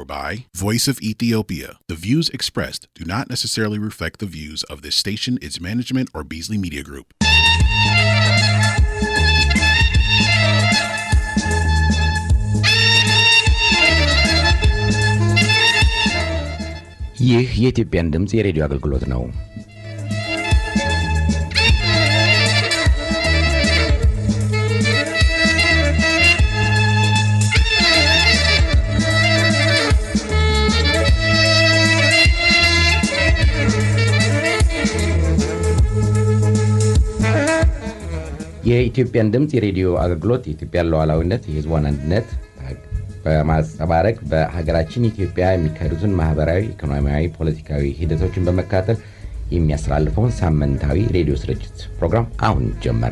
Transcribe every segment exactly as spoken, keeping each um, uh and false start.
by Voice of Ethiopia. The views expressed do not necessarily reflect the views of this station, its management, or Beasley Media Group. ይህ የኢትዮጵያን ድምጽ የሬዲዮ አገልግሎት ነው። የኢትዮጵያን ድምጽ የሬዲዮ አገልግሎት የኢትዮጵያን ሉዓላዊነት፣ የሕዝቧን አንድነት በማስተባበቅ በሀገራችን ኢትዮጵያ የሚካሄዱትን ማህበራዊ፣ ኢኮኖሚያዊ፣ ፖለቲካዊ ሂደቶችን በመከታተል የሚያስተላልፈውን ሳምንታዊ ሬዲዮ ስርጭት ፕሮግራም አሁን ጀመረ።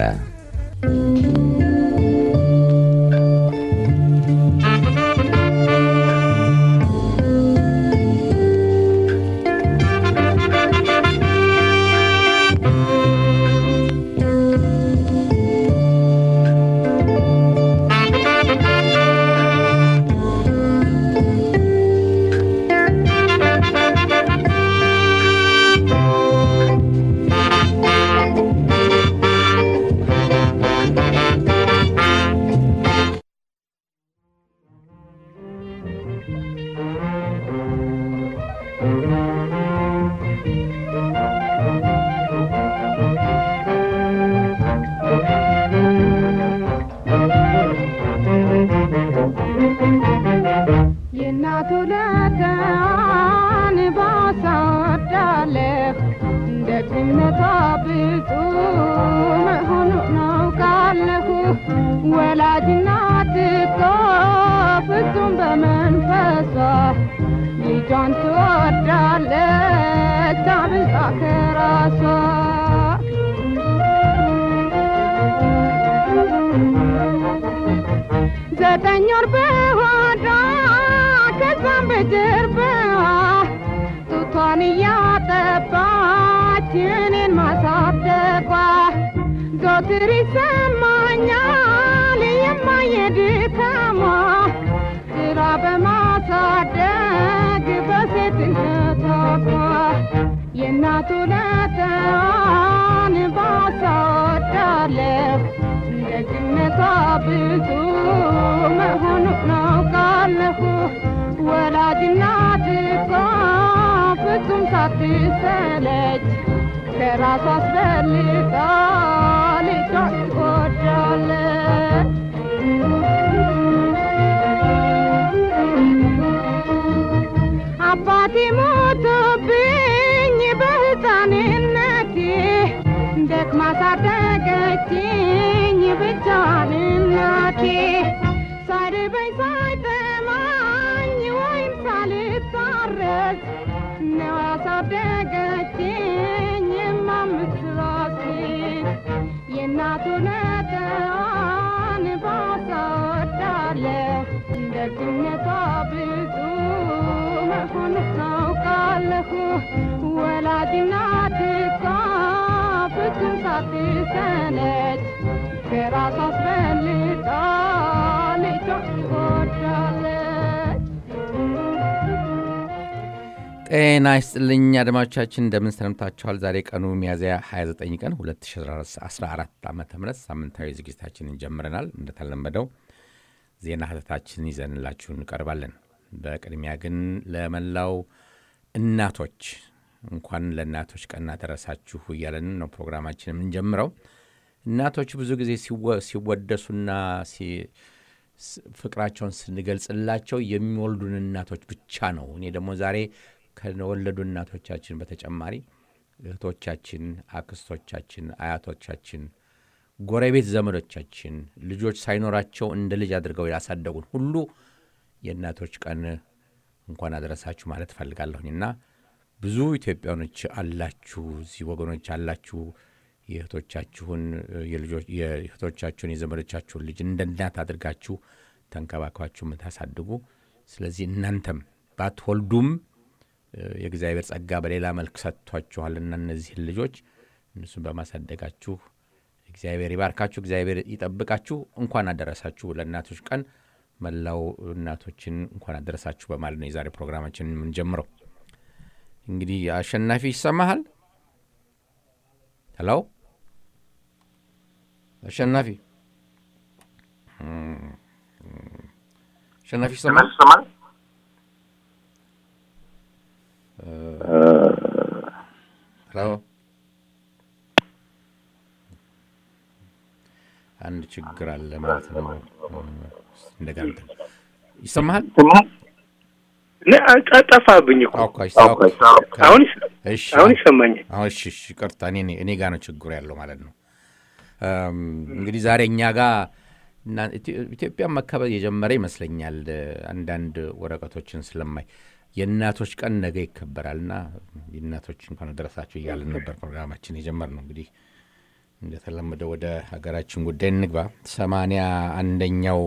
ጤና ይስጥልኝ አድማጮቻችን፣ እንደምን ሰንብታችኋል? ዛሬ ቀኑ ሚያዝያ ሃያ ዘጠኝ ቀን ሁለት ሺህ አስራ አራት ዓመተ ምህረት ሳምንታዊ ዝግጅታችንን ጀምረናል። እንደተለመደው ዜና ሀተታችንን ይዘንላችሁ እንቀርባለን። በቅድሚያ ግን ለመላው እናቶች እንኳን ለእናቶች ቀን አደረሳችሁ እያለን ነው ፕሮግራማችንን የምንጀምረው። እናቶች ብዙ ጊዜ ሲወደሱና ፍቅራቸውን ስንገልጽላቸው የሚወልዱን እናቶች ብቻ ነው። እኔ ደግሞ ዛሬ ከወለዱ እናቶቻችን በተጨማሪ እህቶቻችን፣ አክስቶቻችን፣ አያቶቻችን፣ ጎረቤት ዘመዶቻችን ልጆች ሳይኖራቸው እንደ ልጅ አድርገው ያሳደጉን ሁሉ የእናቶች ቀን እንኳን አደረሳችሁ ማለት ፈልጋለሁኝና ብዙ ኢትዮጵያኖች አላችሁ፣ እዚህ ወገኖች አላችሁ። የእህቶቻችሁን የልጆች የእህቶቻችሁን የዘመዶቻችሁን ልጅ እንደ እናት አድርጋችሁ ተንከባክባችሁ የምታሳድጉ፣ ስለዚህ እናንተም ባትወልዱም የእግዚአብሔር ጸጋ በሌላ መልክ ሰጥቷችኋልና እነዚህ ልጆች እነሱን በማሳደጋችሁ እግዚአብሔር ይባርካችሁ፣ እግዚአብሔር ይጠብቃችሁ። እንኳን አደረሳችሁ ለእናቶች ቀን። መላው እናቶችን እንኳን አደረሳችሁ በማለት ነው የዛሬ ፕሮግራማችንን የምንጀምረው። እንግዲህ አሸናፊ ይሰማሃል? ሄሎ አሸናፊ አሸናፊ ይሰማል? ሄሎ አንድ ችግር አለ ማለት ነው። እንደገና ይሰማሃል? ጠፋብኝ እኮ አሁን አሁን ይሰማኛል። እሺ እሺ ይቅርታ እኔ እኔ ጋር ነው ችግሩ ያለው ማለት ነው። እንግዲህ ዛሬ እኛ ጋር ኢትዮጵያ መከበር የጀመረ ይመስለኛል። አንዳንድ ወረቀቶችን ስለማይ የእናቶች ቀን ነገ ይከበራልና የእናቶች እንኳን አደረሳችሁ እያልን ነበር ፕሮግራማችን የጀመርነው። እንግዲህ እንደተለመደው ወደ ሀገራችን ጉዳይ እንግባ። ሰማንያ አንደኛው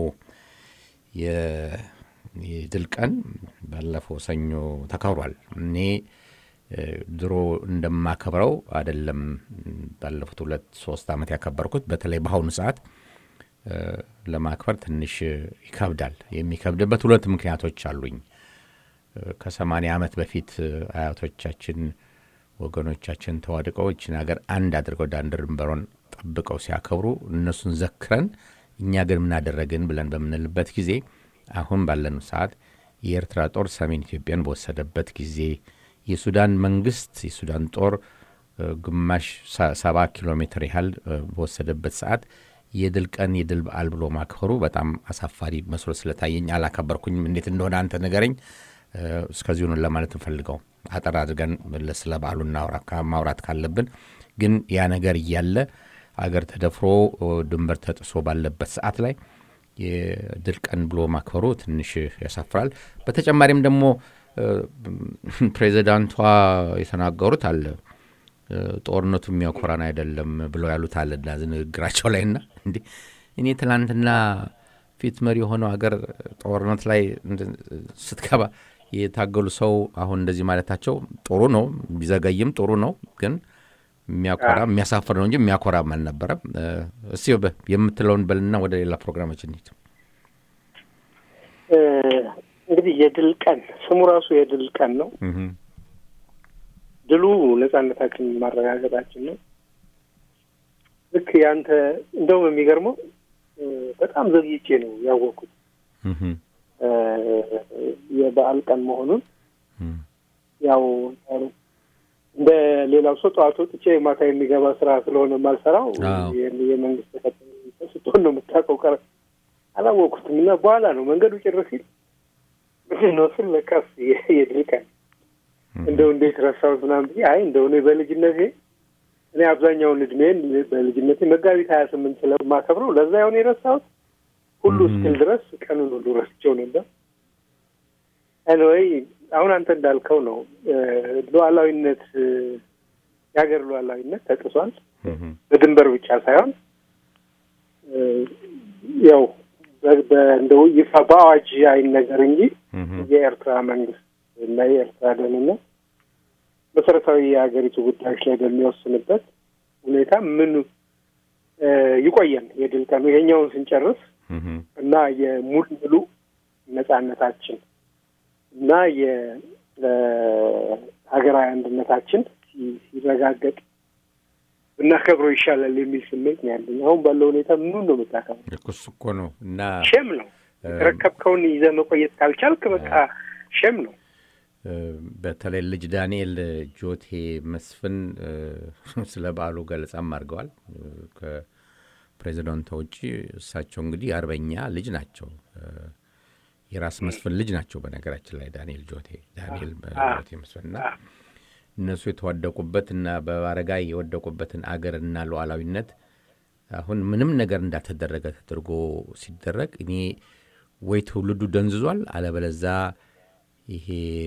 የድል ቀን ባለፈው ሰኞ ተከብሯል። እኔ ድሮ እንደማከብረው አይደለም ባለፉት ሁለት ሶስት አመት ያከበርኩት። በተለይ በአሁኑ ሰዓት ለማክበር ትንሽ ይከብዳል። የሚከብድበት ሁለት ምክንያቶች አሉኝ። ከሰማንያ አመት በፊት አያቶቻችን ወገኖቻችን ተዋድቀው እቺን ሀገር አንድ አድርገው ዳር ድንበሩን ጠብቀው ሲያከብሩ እነሱን ዘክረን እኛ ግን ምን አደረግን ብለን በምንልበት ጊዜ አሁን ባለነው ሰዓት የኤርትራ ጦር ሰሜን ኢትዮጵያን በወሰደበት ጊዜ የሱዳን መንግስት የሱዳን ጦር ግማሽ ሰባ ኪሎ ሜትር ያህል በወሰደበት ሰዓት የድል ቀን የድል በዓል ብሎ ማክበሩ በጣም አሳፋሪ መስሎ ስለታየኝ አላከበርኩኝም። እንዴት እንደሆነ አንተ ንገረኝ። እስከዚሁ ነው ለማለት እንፈልገው። አጠር አድርገን ለስለ በዓሉ ማውራት ካለብን ግን ያ ነገር እያለ አገር ተደፍሮ ድንበር ተጥሶ ባለበት ሰዓት ላይ የድል ቀን ብሎ ማክበሩ ትንሽ ያሳፍራል። በተጨማሪም ደግሞ ፕሬዚዳንቷ የተናገሩት አለ ጦርነቱ የሚያኮራን አይደለም ብለው ያሉት አለ ንግግራቸው ላይና እንዴ እኔ ትላንትና ፊት መሪ ሆነው አገር ጦርነት ላይ ስትገባ የታገሉ ሰው አሁን እንደዚህ ማለታቸው ጥሩ ነው፣ ቢዘገይም ጥሩ ነው። ግን የሚያኮራ የሚያሳፍር ነው እንጂ የሚያኮራ ማለት ነበር። እስቲ የምትለውን በልና ወደ ሌላ ፕሮግራማችን እንሂድ። እንግዲህ የድል ቀን ስሙ ራሱ የድል ቀን ነው። ድሉ ነፃነታችን ማረጋገጣችን ነው። ልክ ያንተ እንደውም የሚገርመው በጣም ዘግይቼ ነው ያወቅኩት የበዓል ቀን መሆኑን። ያው እንደ ሌላው ሰው ጠዋት ወጥቼ ማታ የሚገባ ስራ ስለሆነ ማልሰራው የመንግስት ተከታታይ ስትሆን ነው የምታውቀው። ቀረ አላወቅኩትም እና በኋላ ነው መንገዱ ጭር ሲል ነው ስል ለካስ የድል ቀን እንደው እንዴት ረሳሁት ምናምን ብዬ አይ እንደው እኔ በልጅነቴ እኔ አብዛኛውን እድሜን በልጅነቴ መጋቢት ሀያ ስምንት ስለማከብረው ለዛ ያው ነው የረሳሁት ሁሉ እስኪል ድረስ ቀኑን ሁሉ ረስቼው ነበር። anyway አሁን አንተ እንዳልከው ነው ሉዓላዊነት የሀገር ሉዓላዊነት ተጥሷል። በድንበር ብቻ ሳይሆን ያው በእንደው ይፋ በአዋጅ አይነገር እንጂ የኤርትራ መንግስት እና የኤርትራ ደህንነት መሰረታዊ የሀገሪቱ ጉዳዮች ላይ በሚወስንበት ሁኔታ ምን ይቆየን የድል ቀኑ ይሄኛውን ስንጨርስ እና የሙሉ ነፃነታችን እና የሀገራዊ አንድነታችን ሲረጋገጥ እናከብረው ይሻላል የሚል ስሜት ነው ያለኝ። አሁን ባለው ሁኔታ ምን ነው የምታከብረው? እኮ እኮ ነው እና ሸም ነው ተረከብከውን ይዘህ መቆየት ካልቻልክ በቃ ሸም ነው። በተለይ ልጅ ዳንኤል ጆቴ መስፍን ስለ በዓሉ ገለጻም አድርገዋል። ከፕሬዝዳንቱ ውጪ እሳቸው እንግዲህ አርበኛ ልጅ ናቸው። የራስ መስፍን ልጅ ናቸው። በነገራችን ላይ ዳንኤል ጆቴ ዳንኤል ጆቴ መስፍንና እነሱ የተዋደቁበትና በአረጋይ የወደቁበትን አገርና ሉዓላዊነት አሁን ምንም ነገር እንዳተደረገ ተደርጎ ሲደረግ እኔ ወይ ትውልዱ ደንዝዟል አለበለዛ ይሄ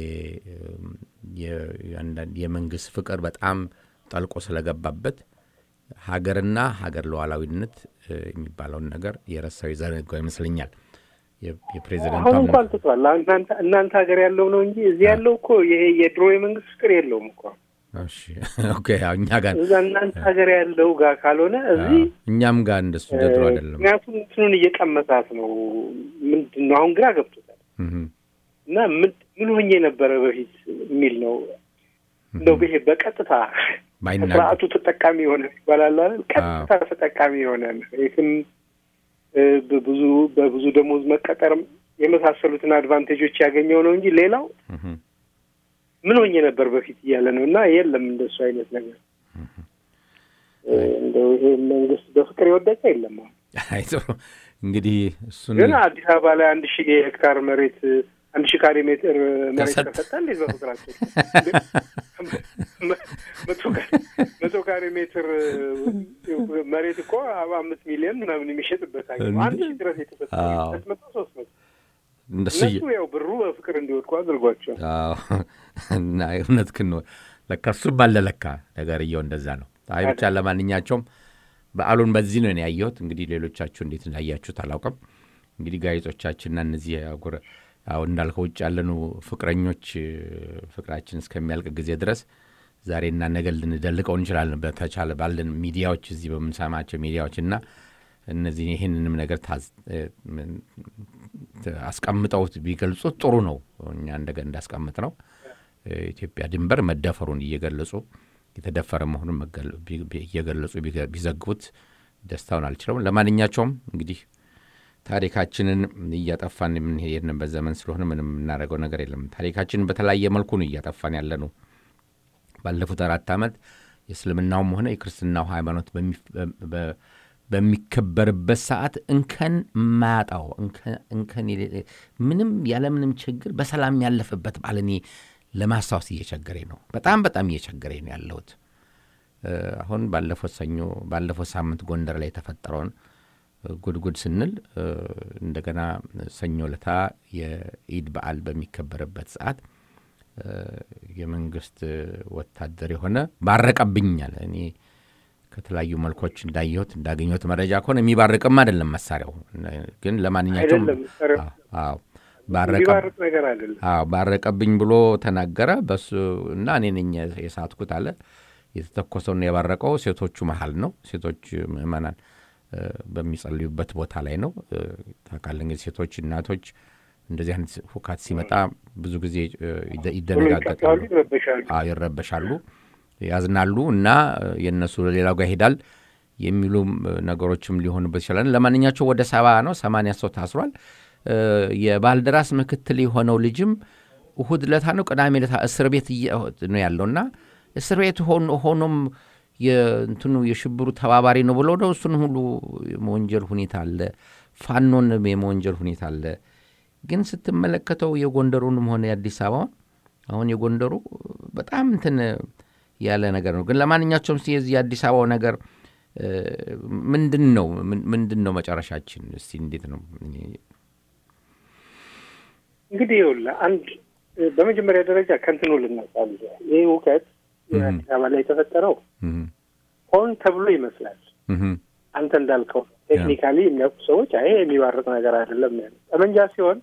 የመንግስት ፍቅር በጣም ጠልቆ ስለገባበት ሀገርና ሀገር ሉዓላዊነት የሚባለውን ነገር የረሳው ይዘነጋው ይመስለኛል። የፕሬዝዳንቱ አሁን እንኳን ተጥቷል። እናንተ እናንተ ሀገር ያለው ነው እንጂ እዚህ ያለው እኮ ይሄ የድሮ የመንግስት ፍቅር የለውም እኮ እሺ ኦኬ እኛ ጋር እናንተ ሀገር ያለው ጋር ካልሆነ እዚህ እኛም ጋር እንደሱ ደድሮ አይደለም ምክንያቱም እንትኑን እየቀመሳት ነው ምንድነው አሁን ግራ ገብቶታል እና ምን ምን ሆኜ ነበር በፊት የሚል ነው እንደው በሄ በቀጥታ ስርዓቱ ተጠቃሚ ሆነ ይባላል አይደል ቀጥታ ተጠቃሚ ሆነ ይህም በብዙ በብዙ ደሞዝ መቀጠርም የመሳሰሉትን አድቫንቴጆች ያገኘው ነው እንጂ ሌላው ምን ሆኜ ነበር በፊት እያለ ነውና የለም እንደሱ አይነት ነገር እንደው ይሄ መንግስት በፍቅር ይወደቀ የለም አይቶ እንግዲህ እሱን ግን አዲስ አበባ ላይ አንድ ሺህ ሄክታር መሬት አንድ ሺህ ካሬ ሜትር መሬት ተሰጠን ለዚህ በፍቅራቸው መቶ ካሬ ሜትር መሬት እኮ አምስት ሚሊዮን ምናምን የሚሸጥበት አገኘው አንድ ሺህ ድረስ የተሰጠው መቶ ሶስት መቶ እንደዚህ ያው ብሩ በፍቅር እንዲወድቁ አድርጓቸው አዎ እና እውነት ግን ለካሱ ባለለካ ነገር ይየው እንደዛ ነው አይ ብቻ ለማንኛቸውም በአሉን በዚህ ነው ያያዩት እንግዲህ ሌሎቻችሁ እንዴት እንዳያችሁት አላውቅም እንግዲህ ጋዜጦቻችንና እነዚህ አጉረ አው እንዳልከው ውጭ ያለነው ፍቅረኞች ፍቅራችን እስከሚያልቅ ጊዜ ድረስ ዛሬና ነገ ልንደልቀው እንችላለን በተቻለ ባለን ሚዲያዎች እዚህ በመንሳማቸው ሚዲያዎችና እነዚህ ይሄንንም ነገር አስቀምጠውት ቢገልጹት ጥሩ ነው እኛ እንደገ እንዳስቀምጥ ነው ኢትዮጵያ ድንበር መደፈሩን እየገለጹ የተደፈረ መሆኑን እየገለጹ ቢዘግቡት ደስታውን አልችልም ለማንኛቸውም እንግዲህ ታሪካችንን እያጠፋን ምን ሄድንበት ዘመን ስለሆነ ምንም እናረጋው ነገር የለም ታሪካችንን በተለያየ መልኩ ነው እያጠፋን ያለነው ባለፉት አራት አመት የእስልምናውም ሆነ የክርስትናው ሃይማኖት በሚከበርበት ሰዓት እንከን ማጣው እንከን ምንም ያለ ምንም ችግር በሰላም ያለፈበት ባለኔ ለማሳውስ እየቸገረኝ ነው በጣም በጣም እየቸገረኝ ነው ያለውት አሁን ባለፈው ሰኞ ባለፈው ሳምንት ጎንደር ላይ ተፈጠረውን ጉድጉድ ስንል እንደገና ሰኞ ለታ የኢድ በዓል በሚከበርበት ሰዓት የመንግስት ወታደር የሆነ ባረቀብኛል እኔ ከተለያዩ መልኮች እንዳየሁት እንዳገኘሁት መረጃ ከሆነ የሚባርቅም አይደለም መሳሪያው ግን ለማንኛቸውም አዎ ባረቀ ነገር አይደለም አዎ ባረቀብኝ ብሎ ተናገረ በሱ እና እኔ ነኝ የሳትኩት አለ የተተኮሰው ነው የባረቀው ሴቶቹ መሃል ነው ሴቶች ምዕመናን በሚጸልዩበት ቦታ ላይ ነው ታካለኝ ሴቶች እናቶች እንደዚህ አይነት ሁካት ሲመጣ ብዙ ጊዜ ይደነጋገጣሉ አዎ ይረበሻሉ ያዝናሉ እና የነሱ ሌላው ጋር ሄዳል የሚሉ ነገሮችም ሊሆንበት ይችላል ለማንኛቸው ወደ ሰባ ነው ሰማንያ ሰው ታስሯል የባልደራስ ምክትል የሆነው ልጅም እሁድ ለታ ነው ቅዳሜ ለታ እስር ቤት ነው ያለውና እስር ቤት ሆኖ ሆኖም የእንትኑ የሽብሩ ተባባሪ ነው ብሎ ነው እሱን ሁሉ የወንጀል ሁኔታ አለ ፋኖን የወንጀል ሁኔታ አለ ግን ስትመለከተው የጎንደሩንም ሆነ የአዲስ አበባው አሁን የጎንደሩ በጣም እንትን ያለ ነገር ነው ግን ለማንኛቸውም ሲዚ የአዲስ አበባው ነገር ምንድነው ምንድነው መጨረሻችን እስቲ እንዴት ነው እንግዲህ ይውላ አንድ በመጀመሪያ ደረጃ ከንትኑ ልናጣል ይሄ ወቀት የአዲስ አበባ ላይ ተፈጠረው ሆን ተብሎ ይመስላል አንተ እንዳልከው ቴክኒካሊ የሚያውቁ ሰዎች አይ የሚባርቅ ነገር አይደለም ጠመንጃ ሲሆን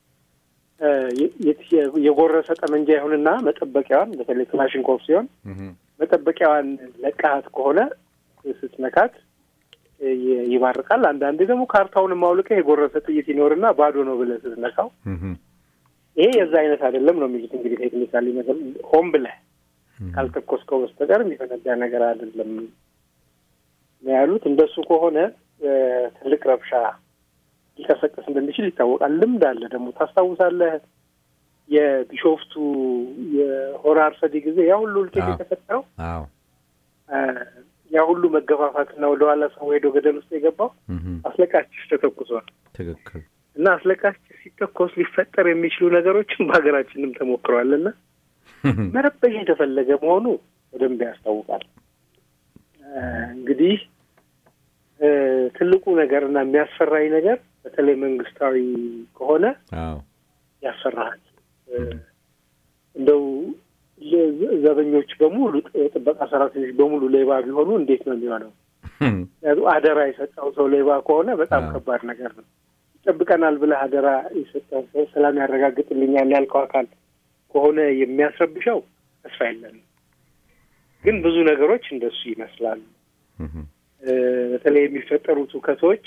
የጎረሰ ጠመንጃ ይሁንና መጠበቂያዋን በተለይ ክላሽንኮቭ ሲሆን መጠበቂያዋን ለቃት ከሆነ ስትነካት ይባርቃል አንዳንዴ ደግሞ ካርታውን ማውልቀ የጎረሰ ጥይት ይኖርና ባዶ ነው ብለህ ስትነካው ይሄ የዛ አይነት አይደለም ነው የሚሉት እንግዲህ ቴክኒካሊ ነገር ሆም ብለህ ካልተኮስከው በስተቀር የሚፈነዳ ነገር አይደለም ያሉት እንደሱ ከሆነ ትልቅ ረብሻ ሊቀሰቀስ እንደሚችል ይታወቃል ልምድ አለ ደግሞ ታስታውሳለህ የቢሾፍቱ የሆራር ሰዲ ጊዜ ያ ሁሉ ልኬት የተፈጠረው አዎ ያ ሁሉ መገፋፋትና ወደ ኋላ ሰው ሄዶ ገደል ውስጥ የገባው አስለቃሽ ተተኩሷል ትክክል እና አስለቃሽ ሲተኮስ ሊፈጠር የሚችሉ ነገሮችን በሀገራችንም ተሞክረዋልና መረበሽ የተፈለገ መሆኑ በደንብ ያስታውቃል እንግዲህ ትልቁ ነገርና የሚያስፈራኝ ነገር በተለይ መንግስታዊ ከሆነ አዎ ያስፈራል እንደው ዘበኞች በሙሉ ጥበቃ ሰራተኞች በሙሉ ሌባ ቢሆኑ እንዴት ነው የሚሆነው ያው አደራ የሰጠው ሰው ሌባ ከሆነ በጣም ከባድ ነገር ነው ይጠብቀናል ብለህ አደራ የሰጠው ሰው ሰላም ያረጋግጥልኛል ያልከው አካል ከሆነ የሚያስረብሸው ተስፋ የለም ግን ብዙ ነገሮች እንደሱ ይመስላሉ በተለይ የሚፈጠሩት ውከቶች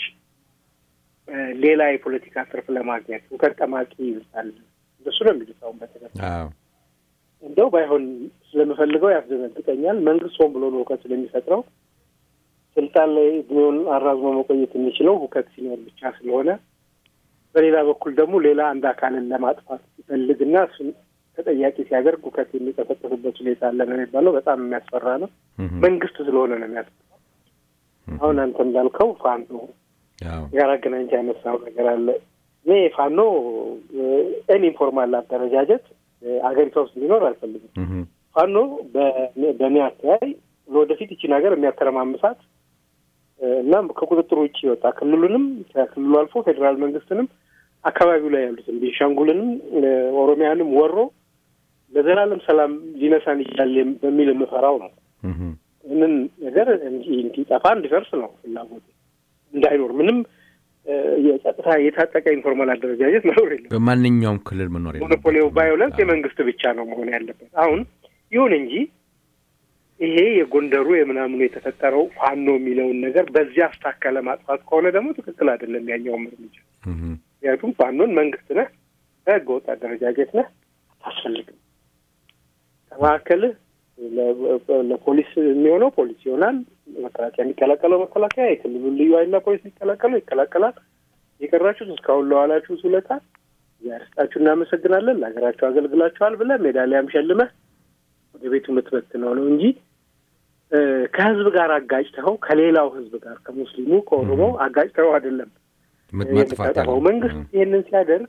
ሌላ የፖለቲካ ትርፍ ለማግኘት ውከት ጠማቂ ይልታል እንደሱ ነው የሚሉታው በተለይ አዎ እንደው ባይሆን ስለምፈልገው ያስደነግጠኛል መንግስት ሆን ብሎ ነው ውከት ስለሚፈጥረው ስልጣን ላይ ቢሆን አራዝሞ መቆየት የሚችለው ውከት ሲኖር ብቻ ስለሆነ በሌላ በኩል ደግሞ ሌላ አንድ አካልን ለማጥፋት ይፈልግና እሱን ተጠያቂ ሲያደርግ ውከት የሚቀሰቀስበት ሁኔታ አለ ነው የሚባለው በጣም የሚያስፈራ ነው መንግስት ስለሆነ ነው የሚያስፈራው አሁን አንተ እንዳልከው ፋኖ ያው ያራገናኝ ያነሳው ነገር አለ እኔ ፋኖ እኔ ኢንፎርማል አደረጃጀት አገሪቷ ውስጥ ሊኖር አልፈልግም ፋኖ በእኔ አስተያይ ወደፊት እቺ ነገር የሚያተረማምሳት እና ከቁጥጥር ውጪ ወጣ ክልሉንም ከክልሉ አልፎ ፌደራል መንግስትንም አካባቢው ላይ ያሉትን ቤንሻንጉልንም ኦሮሚያንም ወሮ ለዘላለም ሰላም ሊነሳን ይችላል በሚል መፈራው ነው እንን ነገር እንዲጠፋ እንዲፈርስ ነው ፍላጎት እንዳይኖር ምንም የጸጥታ የታጠቀ ኢንፎርማል አደረጃጀት መኖር የለም በማንኛውም ክልል መኖር የለም ሞኖፖሊው ቫዮለንስ የመንግስት ብቻ ነው መሆን ያለበት አሁን ይሁን እንጂ ይሄ የጎንደሩ የምናምኑ የተፈጠረው ፋኖ የሚለውን ነገር በዚያ አስተካከለ ማጥፋት ከሆነ ደግሞ ትክክል አይደለም ያኛው ምርምጃ ያቱም ፋኖን መንግስት ነህ ህገወጥ አደረጃጀት ነህ አስፈልግም ተማከለ ለፖሊስ የሚሆነው ፖሊስ ይሆናል መከላከያ የሚከላከለው መከላከያ የክልሉ ልዩ ኃይልና ፖሊስ የሚከላከለው ይከላከላል የቀራችሁት እስካሁን ለዋላችሁ ስለታ ያርስጣችሁ እናመሰግናለን ለሀገራችሁ አገልግላችኋል ብለ ሜዳሊያም ሸልመህ ወደ ቤቱ የምትበትነው ነው እንጂ ከህዝብ ጋር አጋጭተው ከሌላው ህዝብ ጋር ከሙስሊሙ ከኦሮሞ አጋጭተው አይደለም መጥፋታው መንግስት ይሄንን ሲያደርግ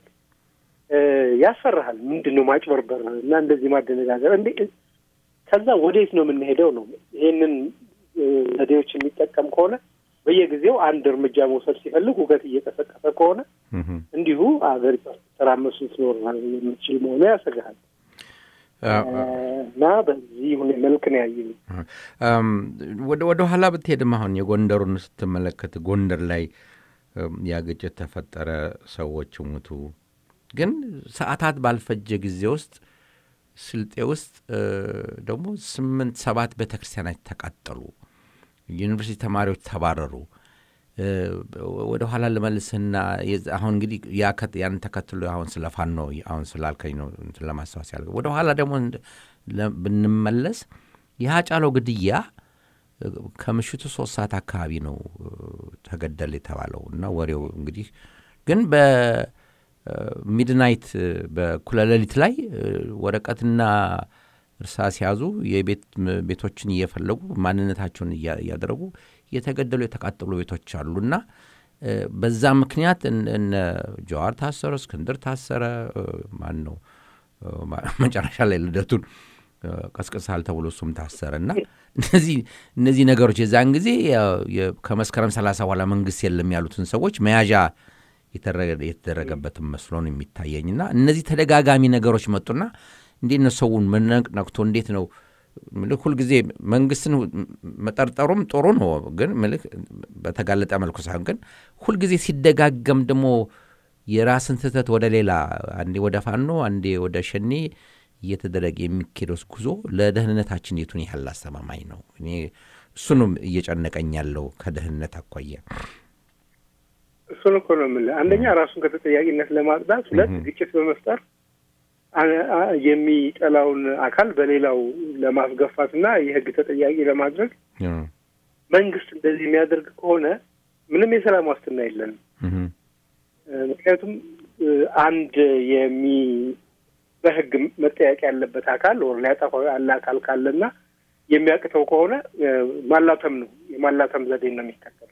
ያስፈራሃል ምንድነው ማጭበርበር እና እንደዚህ ማደነጋገር እንዴ ከዛ ወዴት ነው የምንሄደው ነው ይሄንን ዘዴዎች የሚጠቀም ከሆነ በየጊዜው አንድ እርምጃ መውሰድ ሲፈልግ ውገት እየተፈቀፈ ከሆነ እንዲሁ አገሪቱ ተራመሱ ሲኖር የሚችል መሆኑ ያሰጋል እና በዚህ ሁኔታ መልክ ነው ያየው ወደ ወደ ኋላ ብትሄድም አሁን የጎንደሩን ስትመለከት ጎንደር ላይ ያገጨት ተፈጠረ ሰዎች ሞቱ ግን ሰዓታት ባልፈጀ ጊዜ ውስጥ ስልጤ ውስጥ ደግሞ ስምንት ሰባት ቤተክርስቲያናት ተቃጠሉ ዩኒቨርሲቲ ተማሪዎች ተባረሩ ወደ ኋላ ለመልስና አሁን እንግዲህ ያከት ያን ተከትሎ አሁን ስለፋኖ አሁን ስላልከኝ ነው ለማስተዋወስ ያለው ወደ ኋላ ደግሞ ብንመለስ ያጫለው ግድያ ከምሽቱ ሶስት ሰዓት አካባቢ ነው ተገደለ የተባለው እና ወሬው እንግዲህ ግን በ ሚድናይት በኩለሌሊት ላይ ወረቀትና እርሳስ ያዙ የቤት ቤቶችን እየፈለጉ ማንነታቸውን ያደረጉ የተገደሉ የተቃጠሉ ቤቶች አሉና በዛ ምክንያት እነ ጀዋር ታሰረ እስክንድር ታሰረ ማን ነው መጨረሻ ላይ ልደቱን ቀስቀሳል ተብሎ እሱም ታሰረና እነዚህ እነዚህ ነገሮች የዛን ጊዜ ከመስከረም ሰላሳ በኋላ መንግስት የለም ያሉትን ሰዎች መያዣ የተደረገበት መስሎ ነው የሚታየኝና እነዚህ ተደጋጋሚ ነገሮች መጡና እንዴት ነው ሰውን መነቅነቅቶ እንዴት ነው ምልክ ሁሉ ጊዜ መንግስትን መጠርጠሩም ጥሩ ነው ግን ምልክ በተጋለጠ መልኩ ሳይሆን ግን ሁሉ ጊዜ ሲደጋገም ደግሞ የራስን ተተት ወደ ሌላ አንዴ ወደ ፋኖ አንዴ ወደ ሸኔ እየተደረገ የሚከደው ጉዞ ለደህንነታችን የቱን ያህል አስተማማኝ ነው እኔ እሱንም እየጨነቀኝ ያለው ከደህንነት አኳያ እሱን እኮ ነው ማለት አንደኛ ራሱን ከተጠያቂነት ለማጽዳት ሁለት ግጭት በመፍጠር የሚጠላውን አካል በሌላው ለማስገፋትና የህግ ተጠያቂ ለማድረግ መንግስት እንደዚህ የሚያደርግ ከሆነ ምንም የሰላም ዋስትና የለንም ምክንያቱም አንድ የሚ በህግ መጠያቂ ያለበት አካል ወር ሊያጠፋው ያለ አካል ካለና የሚያቅተው ከሆነ ማላተም ነው የማላተም ዘዴ ነው የሚከተለው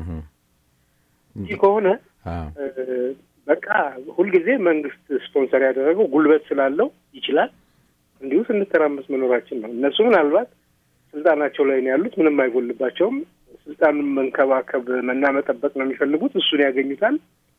ይህ ከሆነ በቃ ሁሉ ጊዜ መንግስት ስፖንሰር ያደረገው ጉልበት ስላለው ይችላል እንዲሁ ስንተራመስ መኖራችን ነው እነሱ ምናልባት ስልጣናቸው ላይ ነው ያሉት ምንም አይጎልባቸውም ስልጣኑን መንከባከብ መናመጠበቅ ነው የሚፈልጉት እሱን ያገኙታል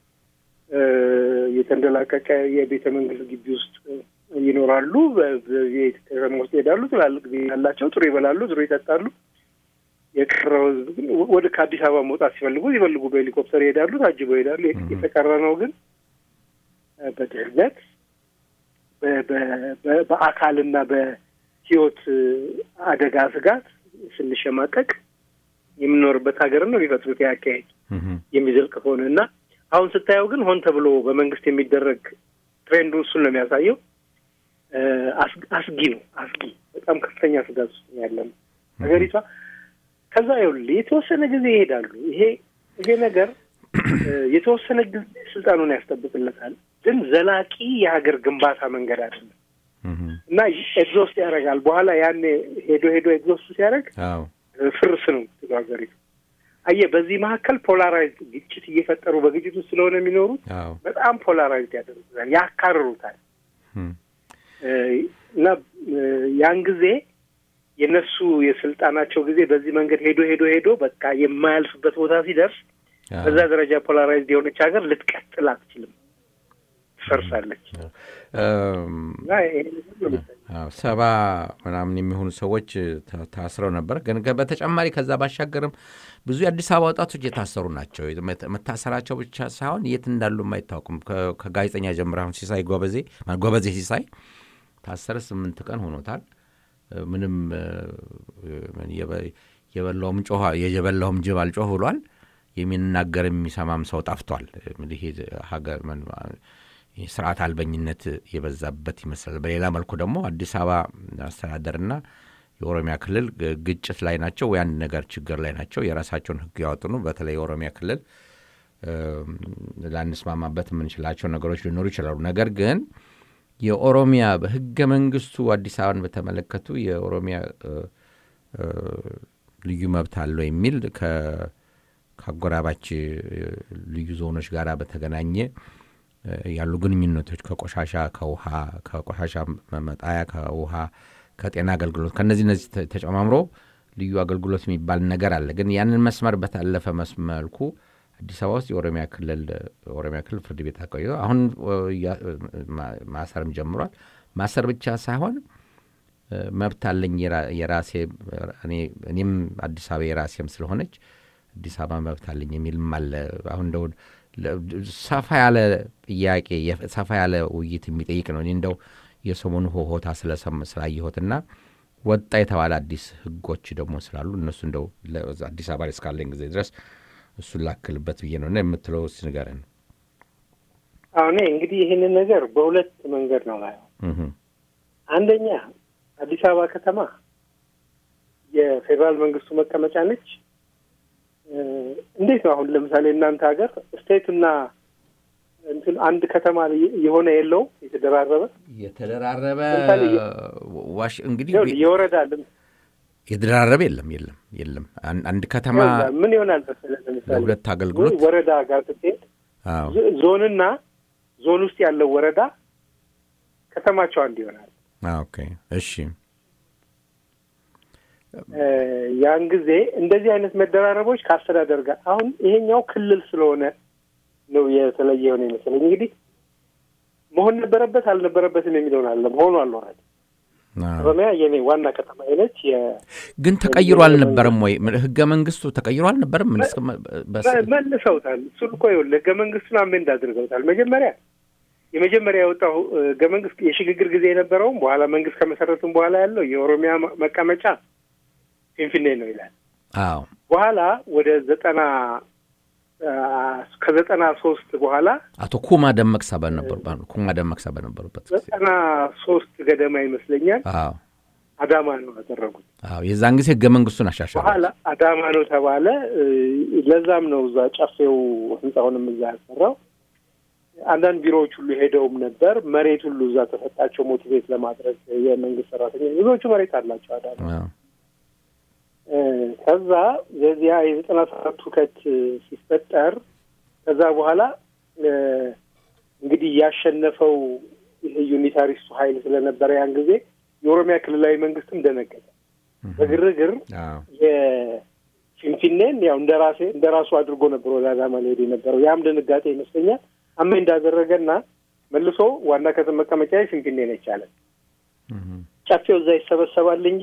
የተንደላቀቀ የቤተ መንግስት ግቢ ውስጥ ይኖራሉ በየከተማ ውስጥ ይሄዳሉ ትላልቅ ያላቸው ጥሩ ይበላሉ ጥሩ ይጠጣሉ የቀረው ግን ወደ አዲስ አበባ መውጣት ሲፈልጉ ይፈልጉ በሄሊኮፕተር ይሄዳሉ ታጅበው ይሄዳሉ የተቀረነው ግን በድህነት በአካልና ህይወት አደጋ ስጋት ስንሸማቀቅ የምንኖርበት ሀገር ነው ሊፈጥሩት ያካሄድ የሚዘልቅ ሆነና አሁን ስታየው ግን ሆን ተብሎ በመንግስት የሚደረግ ትሬንዱ እሱን ነው የሚያሳየው። አስጊ ነው አስጊ በጣም ከፍተኛ ስጋት ውስጥ ያለው ሀገሪቷ። ከዛ ይኸውልህ የተወሰነ ጊዜ ይሄዳሉ። ይሄ ይሄ ነገር የተወሰነ ጊዜ ስልጣኑን ያስጠብቅለታል፣ ግን ዘላቂ የሀገር ግንባታ መንገድ አይደለም እና ኤግዞስት ያደርጋል። በኋላ ያኔ ሄዶ ሄዶ ኤግዞስት ሲያደርግ አዎ ፍርስ ነው ሀገሪቱ። አየህ በዚህ መካከል ፖላራይዝድ ግጭት እየፈጠሩ በግጭቱ ስለሆነ የሚኖሩት በጣም ፖላራይዝድ ያደርጉታል፣ ያካርሩታል እና ያን ጊዜ የነሱ የስልጣናቸው ጊዜ በዚህ መንገድ ሄዶ ሄዶ ሄዶ በቃ የማያልፍበት ቦታ ሲደርስ በዛ ደረጃ ፖላራይዝድ የሆነች ሀገር ልትቀጥል አትችልም፣ ትፈርሳለች። ሰባ ምናምን የሚሆኑ ሰዎች ታስረው ነበር። ግን በተጨማሪ ከዛ ባሻገርም ብዙ የአዲስ አበባ ወጣቶች የታሰሩ ናቸው። መታሰራቸው ብቻ ሳይሆን የት እንዳሉም አይታወቁም። ከጋዜጠኛ ጀምሮ አሁን ሲሳይ ጎበዜ ጎበዜ ሲሳይ ታሰረ ስምንት ቀን ሆኖታል። ምንም የበላውም ጮኸ የበላውም ጅብ አልጮህ ብሏል። የሚናገር የሚሰማም ሰው ጠፍቷል። ይሄ ሀገር ስርዓት አልበኝነት የበዛበት ይመስላል። በሌላ መልኩ ደግሞ አዲስ አበባ አስተዳደርና የኦሮሚያ ክልል ግጭት ላይ ናቸው ወይ አንድ ነገር ችግር ላይ ናቸው። የራሳቸውን ህግ ያወጡ ነው። በተለይ የኦሮሚያ ክልል ላንስማማበት የምንችላቸው ነገሮች ሊኖሩ ይችላሉ። ነገር ግን የኦሮሚያ በህገ መንግስቱ አዲስ አበባን በተመለከቱ የኦሮሚያ ልዩ መብት አለው የሚል ከአጎራባች ልዩ ዞኖች ጋር በተገናኘ ያሉ ግንኙነቶች ከቆሻሻ ከውሃ ከቆሻሻ መጣያ ከውሃ ከጤና አገልግሎት ከነዚህ እነዚህ ተጨማምሮ ልዩ አገልግሎት የሚባል ነገር አለ። ግን ያንን መስመር በታለፈ መስመልኩ አዲስ አበባ ውስጥ የኦሮሚያ ክልል ኦሮሚያ ክልል ፍርድ ቤት አቆየ አሁን ማሰርም ጀምሯል። ማሰር ብቻ ሳይሆን መብት አለኝ የራሴ እኔ እኔም አዲስ አበባ የራሴም ስለሆነች አዲስ አበባ መብት አለኝ የሚልም አለ። አሁን እንደው ሰፋ ያለ ጥያቄ ሰፋ ያለ ውይይት የሚጠይቅ ነው። እንደው የሰሞኑ ሆሆታ ስለሰም ስላየሁትና ወጣ የተባለ አዲስ ህጎች ደግሞ ስላሉ እነሱ እንደው አዲስ አበባ እስካለኝ ጊዜ ድረስ እሱን ላክልበት ብዬ ነውና የምትለው ሲነገረን። አሁን እንግዲህ ይሄንን ነገር በሁለት መንገድ ነው ማለት ነው። አንደኛ አዲስ አበባ ከተማ የፌደራል መንግስቱ መቀመጫ ነች። እንዴት ነው አሁን ለምሳሌ እናንተ ሀገር ስቴትና እንትን አንድ ከተማ የሆነ የለው የተደራረበ የተደራረበ ዋሽ እንግዲህ የወረዳ የተደራረበ የለም የለም የለም አንድ ከተማ ምን ይሆናል ለምሳሌ ሁለት አገልግሎት ወረዳ ጋር ስትሄድ ዞንና ዞን ውስጥ ያለው ወረዳ ከተማቸው አንድ ይሆናል። ኦኬ እሺ። ያን ጊዜ እንደዚህ አይነት መደራረቦች ካስተዳደር ጋር አሁን ይሄኛው ክልል ስለሆነ ነው የተለየ ሆነ ይመስለኝ። እንግዲህ መሆን ነበረበት አልነበረበትም የሚለውን አለ ሆኖ አልሆነም። ኦሮሚያ የኔ ዋና ከተማ ነች። ግን ተቀይሮ አልነበረም ወይ ህገ መንግስቱ ተቀይሮ አልነበረም? ምን እስከ መልሰውታል። እሱ እኮ ይኸውልህ ህገ መንግስቱን አሜንድ አድርገውታል። መጀመሪያ የመጀመሪያ የወጣው ህገ መንግስት የሽግግር ጊዜ የነበረው በኋላ መንግስት ከመሰረቱም በኋላ ያለው የኦሮሚያ መቀመጫ ፊንፊኔ ነው ይላል። አዎ በኋላ ወደ ዘጠና ከዘጠና ሶስት በኋላ አቶ ኩማ ደመቅሳ በነበር ኩማ ደመቅሳ በነበሩበት ዘጠና ሶስት ገደማ ይመስለኛል። አዎ አዳማ ነው ያደረጉት። አዎ የዛን ጊዜ ህገ መንግስቱን አሻሻሉ። በኋላ አዳማ ነው ተባለ። ለዛም ነው እዛ ጫፌው ህንጻውንም እዛ ያሰራው። አንዳንድ ቢሮዎች ሁሉ ሄደውም ነበር። መሬት ሁሉ እዛ ተሰጣቸው ሞቲቬት ለማድረግ የመንግስት ሰራተኞች ብዙዎቹ መሬት አላቸው አዳማ። አዎ ከዛ የዚያ የዘጠና ሰባት ሁከት ሲፈጠር ከዛ በኋላ እንግዲህ ያሸነፈው ዩኒታሪስቱ ኃይል ስለነበረ ያን ጊዜ የኦሮሚያ ክልላዊ መንግስትም ደነገጠ። በግርግር የፊንፊኔን ያው እንደራሴ እንደራሱ አድርጎ ነበር ወደ አዳማ ሊሄድ የነበረው። ያም ደንጋጤ ይመስለኛል አሜን እንዳደረገና መልሶ ዋና ከተማ መቀመጫ ፊንፊኔ ነች አለ። ጫፌው እዛ ይሰበሰባል እንጂ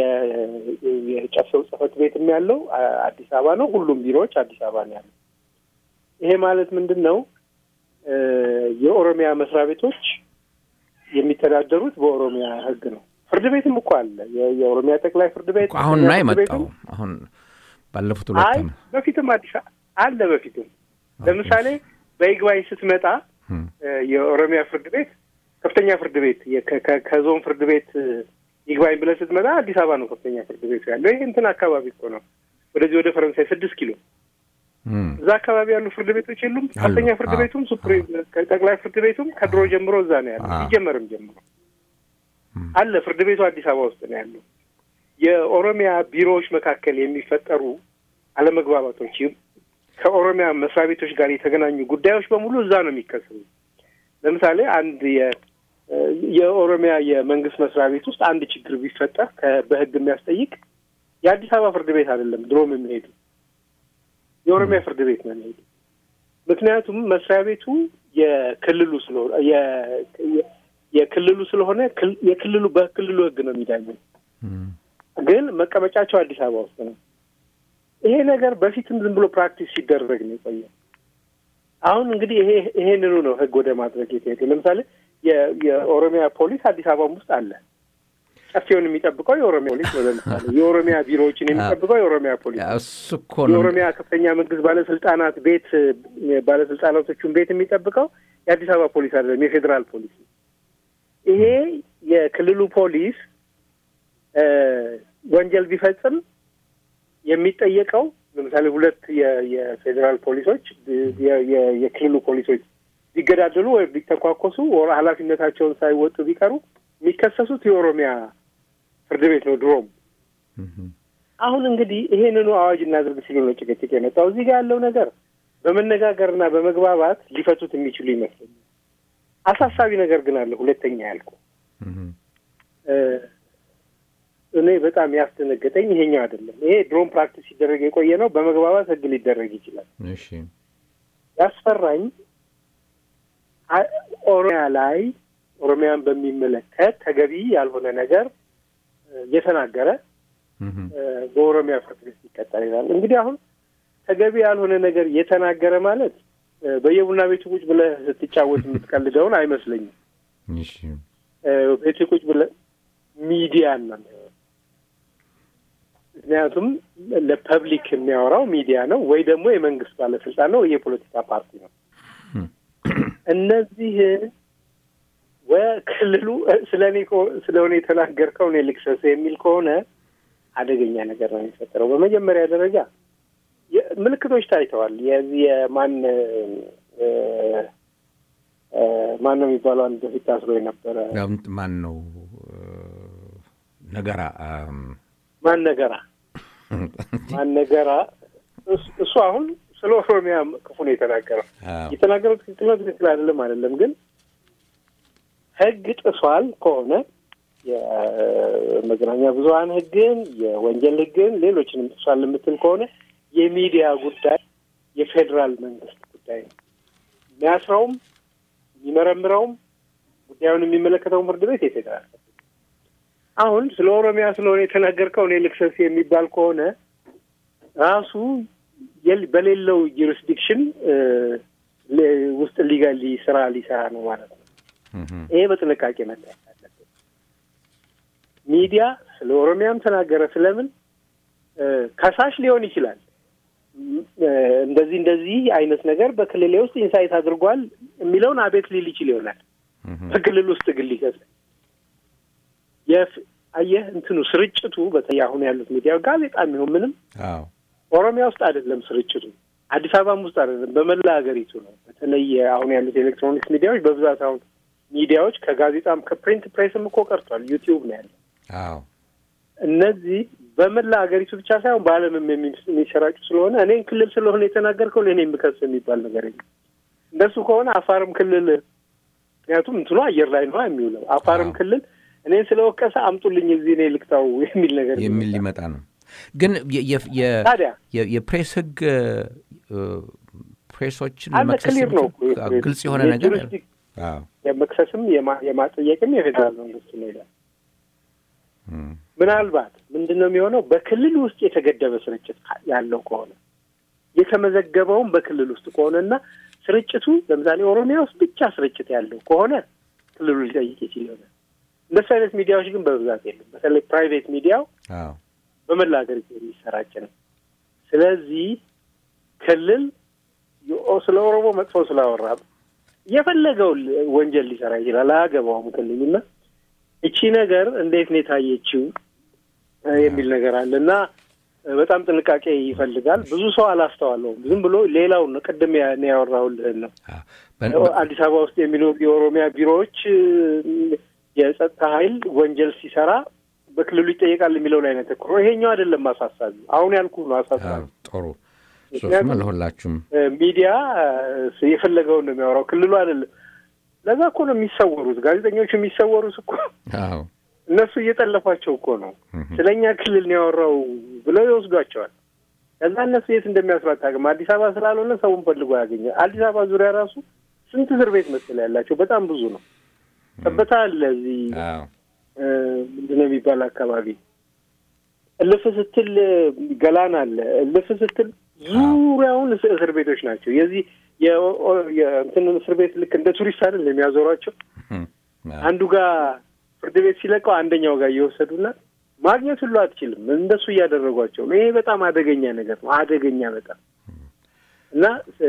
የጫፌው ጽህፈት ቤትም ያለው አዲስ አበባ ነው። ሁሉም ቢሮዎች አዲስ አበባ ነው ያለው። ይሄ ማለት ምንድነው? የኦሮሚያ መስሪያ ቤቶች የሚተዳደሩት በኦሮሚያ ህግ ነው። ፍርድ ቤትም እኮ አለ የኦሮሚያ ጠቅላይ ፍርድ ቤት አሁን ላይ መጣው አሁን ባለፉት ሁለት ዓመት በፊትም አዲስ አለ በፊትም ለምሳሌ በይግባኝ ስትመጣ የኦሮሚያ ፍርድ ቤት ከፍተኛ ፍርድ ቤት ከዞን ፍርድ ቤት ይግባኝ ብለህ ስትመጣ አዲስ አበባ ነው ከፍተኛ ፍርድ ቤት ያለው ይሄ እንትን አካባቢ እኮ ነው ወደዚህ ወደ ፈረንሳይ ስድስት ኪሎ እዛ አካባቢ ያሉ ፍርድ ቤቶች የሉም ከፍተኛ ፍርድ ቤቱም ሱፕሪም ጠቅላይ ፍርድ ቤቱም ከድሮ ጀምሮ እዛ ነው ያለው ይጀመርም ጀምሮ አለ ፍርድ ቤቱ አዲስ አበባ ውስጥ ነው ያለው የኦሮሚያ ቢሮዎች መካከል የሚፈጠሩ አለመግባባቶች ከኦሮሚያ መስሪያ ቤቶች ጋር የተገናኙ ጉዳዮች በሙሉ እዛ ነው የሚከሰቱ ለምሳሌ አንድ የ የኦሮሚያ የመንግስት መስሪያ ቤት ውስጥ አንድ ችግር ቢፈጠር በህግ የሚያስጠይቅ የአዲስ አበባ ፍርድ ቤት አይደለም ድሮም የሚሄዱ የኦሮሚያ ፍርድ ቤት ነው የሚሄዱ ምክንያቱም መስሪያ ቤቱ የክልሉ ስለሆነ የክልሉ ስለሆነ የክልሉ በክልሉ ህግ ነው የሚዳኘው ግን መቀመጫቸው አዲስ አበባ ውስጥ ነው ይሄ ነገር በፊትም ዝም ብሎ ፕራክቲስ ሲደረግ ነው የቆየው አሁን እንግዲህ ይሄ ይሄንኑ ነው ህግ ወደ ማድረግ የተሄደው ለምሳሌ የኦሮሚያ ፖሊስ አዲስ አበባ ውስጥ አለ ጨፌውን የሚጠብቀው የኦሮሚያ ፖሊስ ነው ለምሳሌ የኦሮሚያ ቢሮዎችን የሚጠብቀው የኦሮሚያ ፖሊስ እሱኮ ነው የኦሮሚያ ከፍተኛ መንግስት ባለስልጣናት ቤት ባለስልጣናቶቹን ቤት የሚጠብቀው የአዲስ አበባ ፖሊስ አይደለም የፌደራል ፖሊስ ይሄ የክልሉ ፖሊስ ወንጀል ቢፈጽም የሚጠየቀው ለምሳሌ ሁለት የፌደራል ፖሊሶች የክልሉ ፖሊሶች ቢገዳደሉ ወይ ቢተኳኮሱ ወራ ኃላፊነታቸውን ሳይወጡ ቢቀሩ የሚከሰሱት የኦሮሚያ ፍርድ ቤት ነው ድሮም አሁን እንግዲህ ይሄንኑ አዋጅ እናድርግ ሲሉ ነው ጭቅጭቅ የመጣው እዚህ ጋር ያለው ነገር በመነጋገርና በመግባባት ሊፈቱት የሚችሉ ይመስላል አሳሳቢ ነገር ግን አለ ሁለተኛ ያልኩ እኔ በጣም ያስተነገጠኝ ይሄኛው አይደለም ይሄ ድሮም ፕራክቲስ ሲደረግ የቆየ ነው በመግባባት ህግ ሊደረግ ይችላል እሺ ያስፈራኝ ኦሮሚያ ላይ ኦሮሚያን በሚመለከት ተገቢ ያልሆነ ነገር የተናገረ በኦሮሚያ ፍርድ ቤት ይቀጣል ይላል እንግዲህ አሁን ተገቢ ያልሆነ ነገር የተናገረ ማለት በየቡና ቤቱ ቁጭ ብለህ ስትጫወት የምትቀልደውን አይመስለኝም እሺ ቤቱ ቁጭ ብለህ ሚዲያ ነው ምክንያቱም ለፐብሊክ የሚያወራው ሚዲያ ነው ወይ ደግሞ የመንግስት ባለስልጣን ነው የፖለቲካ ፓርቲ ነው እነዚህ ወክልሉ ስለኔ ስለሆነ የተናገርከው ነው ልክሰስ የሚል ከሆነ አደገኛ ነገር ነው የሚፈጠረው በመጀመሪያ ደረጃ ምልክቶች ታይተዋል የዚህ የማን ማን ነው የሚባለው አንድ በፊት ታስሮ የነበረ ማን ነው ነገራ ማን ነገራ ማን ነገራ እሱ አሁን ስለ ኦሮሚያ ክፉ ነው የተናገረው የተናገረው ትክክል ነው ትክክል አይደለም አይደለም ግን ህግ ጥሷል ከሆነ የመገናኛ ብዙሃን ህግን የወንጀል ህግን ሌሎችንም ጥሷል የምትል ከሆነ የሚዲያ ጉዳይ የፌደራል መንግስት ጉዳይ ነው የሚያስራውም የሚመረምረውም ጉዳዩን የሚመለከተው ፍርድ ቤት የፌደራል አሁን ስለ ኦሮሚያ ስለሆነ የተናገርከው ነው ልክሰስ የሚባል ከሆነ ራሱ በሌለው ጁሪስዲክሽን ውስጥ ሊጋሊ ስራ ሊሰራ ነው ማለት ነው ይሄ በጥንቃቄ መታየት አለበት ሚዲያ ስለ ኦሮሚያም ተናገረ ስለምን ከሳሽ ሊሆን ይችላል እንደዚህ እንደዚህ አይነት ነገር በክልል ውስጥ ኢንሳይት አድርጓል የሚለውን አቤት ሊል ይችላል ይሆናል በክልል ውስጥ ግን ሊከስ የፍ አየህ እንትኑ ስርጭቱ በተለይ አሁን ያሉት ሚዲያ ጋዜጣም ይሁን ምንም አዎ ኦሮሚያ ውስጥ አይደለም ስርጭቱ አዲስ አበባም ውስጥ አይደለም በመላ ሀገሪቱ ነው በተለይ አሁን ያሉት ኤሌክትሮኒክስ ሚዲያዎች በብዛት አሁን ሚዲያዎች ከጋዜጣም ከፕሪንት ፕሬስም እኮ ቀርቷል ዩቲዩብ ነው ያለው አዎ እነዚህ በመላ ሀገሪቱ ብቻ ሳይሆን በዓለምም የሚሰራጩ ስለሆነ እኔን ክልል ስለሆነ የተናገርከው ለኔ ምከስ የሚባል ነገር የለም እንደሱ ከሆነ አፋርም ክልል ምክንያቱም እንትኑ አየር ላይ ነው የሚውለው አፋርም ክልል እኔን ስለወቀሰ አምጡልኝ እዚህ ነው ልክታው የሚል ነገር የሚል ሊመጣ ነው ግን የ የ የፕሬስ ህግ ፕሬሶችን ለመክሰስ ግልጽ የሆነ ነገር አዎ የመክሰስም የማጥየቅም የፌደራል መንግስት ነው ይላል ምናልባት ምንድነው የሚሆነው በክልል ውስጥ የተገደበ ስርጭት ያለው ከሆነ የተመዘገበውም በክልል ውስጥ ከሆነና ስርጭቱ ለምሳሌ ኦሮሚያ ውስጥ ብቻ ስርጭት ያለው ከሆነ ክልሉ ሊጠይቅ ይችላል እንደሱ አይነት ሚዲያዎች ግን በብዛት የሉም። በተለይ ፕራይቬት ሚዲያው አዎ በመላ ሀገሪቱ የሚሰራጭ ነው። ስለዚህ ክልል ስለ ኦሮሞ መጥፎ ስላወራ የፈለገው ወንጀል ሊሰራ ይችላል፣ አያገባውም ክልሉና እቺ ነገር እንዴት ነው ታየችው የሚል ነገር አለና በጣም ጥንቃቄ ይፈልጋል። ብዙ ሰው አላስተዋለውም። ዝም ብሎ ሌላው ነው ቀደም ያወራውልህ ነው። አዲስ አበባ ውስጥ የሚኖሩ የኦሮሚያ ቢሮዎች የጸጥታ ኃይል ወንጀል ሲሰራ በክልሉ ይጠየቃል የሚለው ላይ ነው ተቆሮ። ይሄኛው አይደለም ማሳሳቢ፣ አሁን ያልኩህ ነው አሳሳቢ። ጥሩ ሶስም ለሁላችሁም ሚዲያ የፈለገው ነው የሚያወራው፣ ክልሉ አይደለም። ለዛ እኮ ነው የሚሰወሩት ጋዜጠኞቹ የሚሰወሩት እኮ። አዎ እነሱ እየጠለፋቸው እኮ ነው ስለኛ ክልል ነው ያወራው ብለው ይወስዷቸዋል። ከዛ እነሱ የት እንደሚያስባታቀም አዲስ አበባ ስላልሆነ ሰውን ፈልጎ ያገኛል። አዲስ አበባ ዙሪያ ራሱ ስንት እስር ቤት መሰለ ያላቸው በጣም ብዙ ነው። ተበታ ለዚህ አዎ ምንድነው የሚባል አካባቢ እልፍ ስትል ገላና አለ። እልፍ ስትል ዙሪያውን እስር ቤቶች ናቸው። የዚህ የእንትን እስር ቤት ልክ እንደ ቱሪስት አይደል የሚያዞራቸው። አንዱ ጋር ፍርድ ቤት ሲለቀው አንደኛው ጋር እየወሰዱና ማግኘት ሁሉ አትችልም። እንደሱ እያደረጓቸው ነው። ይሄ በጣም አደገኛ ነገር ነው፣ አደገኛ በጣም እና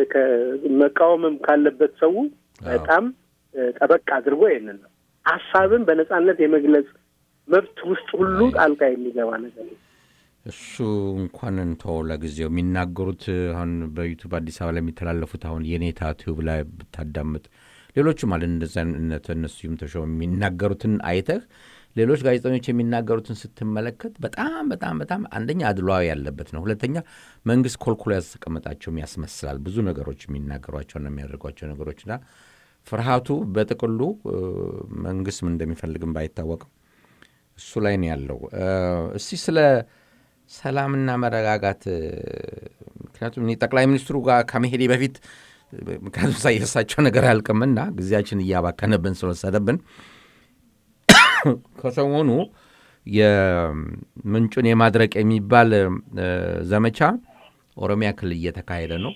ከመቃወምም ካለበት ሰው በጣም ጠበቅ አድርጎ ይሄንን ነው ሐሳብን በነጻነት የመግለጽ መብት ውስጥ ሁሉ ጣልቃ የሚገባ ነገር ነው። እሱ እንኳን እንተው ለጊዜው የሚናገሩት አሁን በዩቲዩብ አዲስ አበባ ላይ የሚተላለፉት አሁን የኔታ ቲዩብ ላይ ብታዳምጥ ሌሎችም ማለት እንደዛነት እነሱም ተሾው የሚናገሩትን አይተህ ሌሎች ጋዜጠኞች የሚናገሩትን ስትመለከት በጣም በጣም በጣም አንደኛ አድሏዊ ያለበት ነው። ሁለተኛ መንግስት ኮልኩሎ ያስቀመጣቸው የሚያስመስላል ብዙ ነገሮች የሚናገሯቸው እና የሚያደርጓቸው ነገሮችና ፍርሃቱ በጥቅሉ መንግስት ምን እንደሚፈልግም ባይታወቅም እሱ ላይ ነው ያለው። እስቲ ስለ ሰላምና መረጋጋት ምክንያቱም እኔ ጠቅላይ ሚኒስትሩ ጋር ከመሄዴ በፊት ምክንያቱም ሳይሳቸው ነገር አልቀምና ግዚያችን እያባከነብን ስለሰደብን ከሰሞኑ የምንጩን የማድረቅ የሚባል ዘመቻ ኦሮሚያ ክልል እየተካሄደ ነው።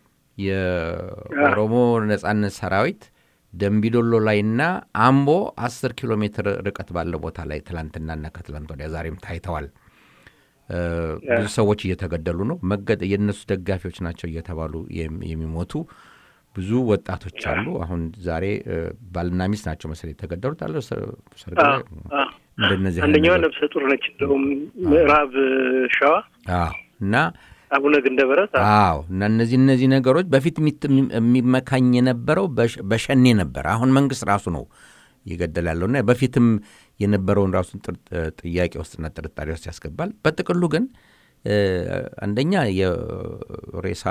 የኦሮሞ ነጻነት ሰራዊት ደምቢዶሎ ላይና አምቦ አስር ኪሎ ሜትር ርቀት ባለው ቦታ ላይ ትላንትናና ከትላንት ወዲያ ዛሬም ታይተዋል። ብዙ ሰዎች እየተገደሉ ነው። መገደ የነሱ ደጋፊዎች ናቸው እየተባሉ የሚሞቱ ብዙ ወጣቶች አሉ። አሁን ዛሬ ባልና ሚስት ናቸው መሰለኝ የተገደሉት አለ ሰርግ ላይ እንደነዚህ አንደኛው ነፍሰ ጡር ነች እንደውም ምዕራብ ሸዋ አዎ እና አቡነ ግንደበረት አዎ እና እነዚህ እነዚህ ነገሮች በፊት የሚመካኝ የነበረው በሸኔ ነበር። አሁን መንግስት ራሱ ነው ይገደል ያለውና በፊትም የነበረውን ራሱን ጥያቄ ውስጥና ጥርጣሬ ውስጥ ያስገባል። በጥቅሉ ግን አንደኛ የሬሳ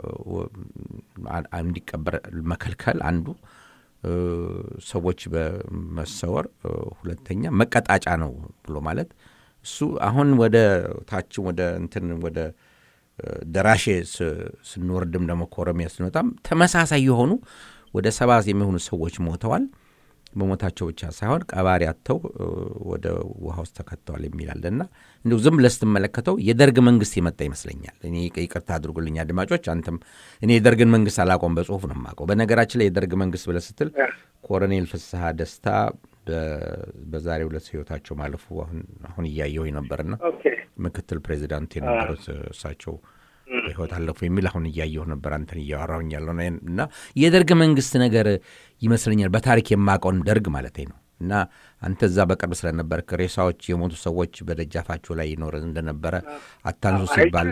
እንዲቀበር መከልከል አንዱ ሰዎች በመሰወር ሁለተኛ መቀጣጫ ነው ብሎ ማለት እሱ አሁን ወደ ታች ወደ እንትን ወደ ደራሼ ስንወርድም ደግሞ ኮረሚያ ስንወጣም ተመሳሳይ የሆኑ ወደ ሰባ የሚሆኑ ሰዎች ሞተዋል። በሞታቸው ብቻ ሳይሆን ቀባሪ አጥተው ወደ ውሃ ውስጥ ተከተዋል የሚላልና እንደው ዝም ብለህ ስትመለከተው የደርግ መንግስት የመጣ ይመስለኛል። እኔ ይቅርታ አድርጉልኝ አድማጮች፣ አንተም እኔ የደርግን መንግስት አላቆም በጽሁፍ ነው የማውቀው። በነገራችን ላይ የደርግ መንግስት ብለህ ስትል ኮሎኔል ፍስሐ ደስታ በዛሬው ዕለት ህይወታቸው ማለፉ አሁን አሁን እያየሁኝ ነበርና ምክትል ፕሬዚዳንት የነበሩት እሳቸው ህይወት አለፉ የሚል አሁን እያየሁ ነበር አንተን እያወራሁኝ ያለውና የደርግ መንግስት ነገር ይመስለኛል በታሪክ የማውቀውን ደርግ ማለት ነው። እና አንተ እዛ በቅርብ ስለነበርክ ሬሳዎች የሞቱ ሰዎች በደጃፋቸው ላይ ይኖር እንደነበረ አታንሱ ሲባል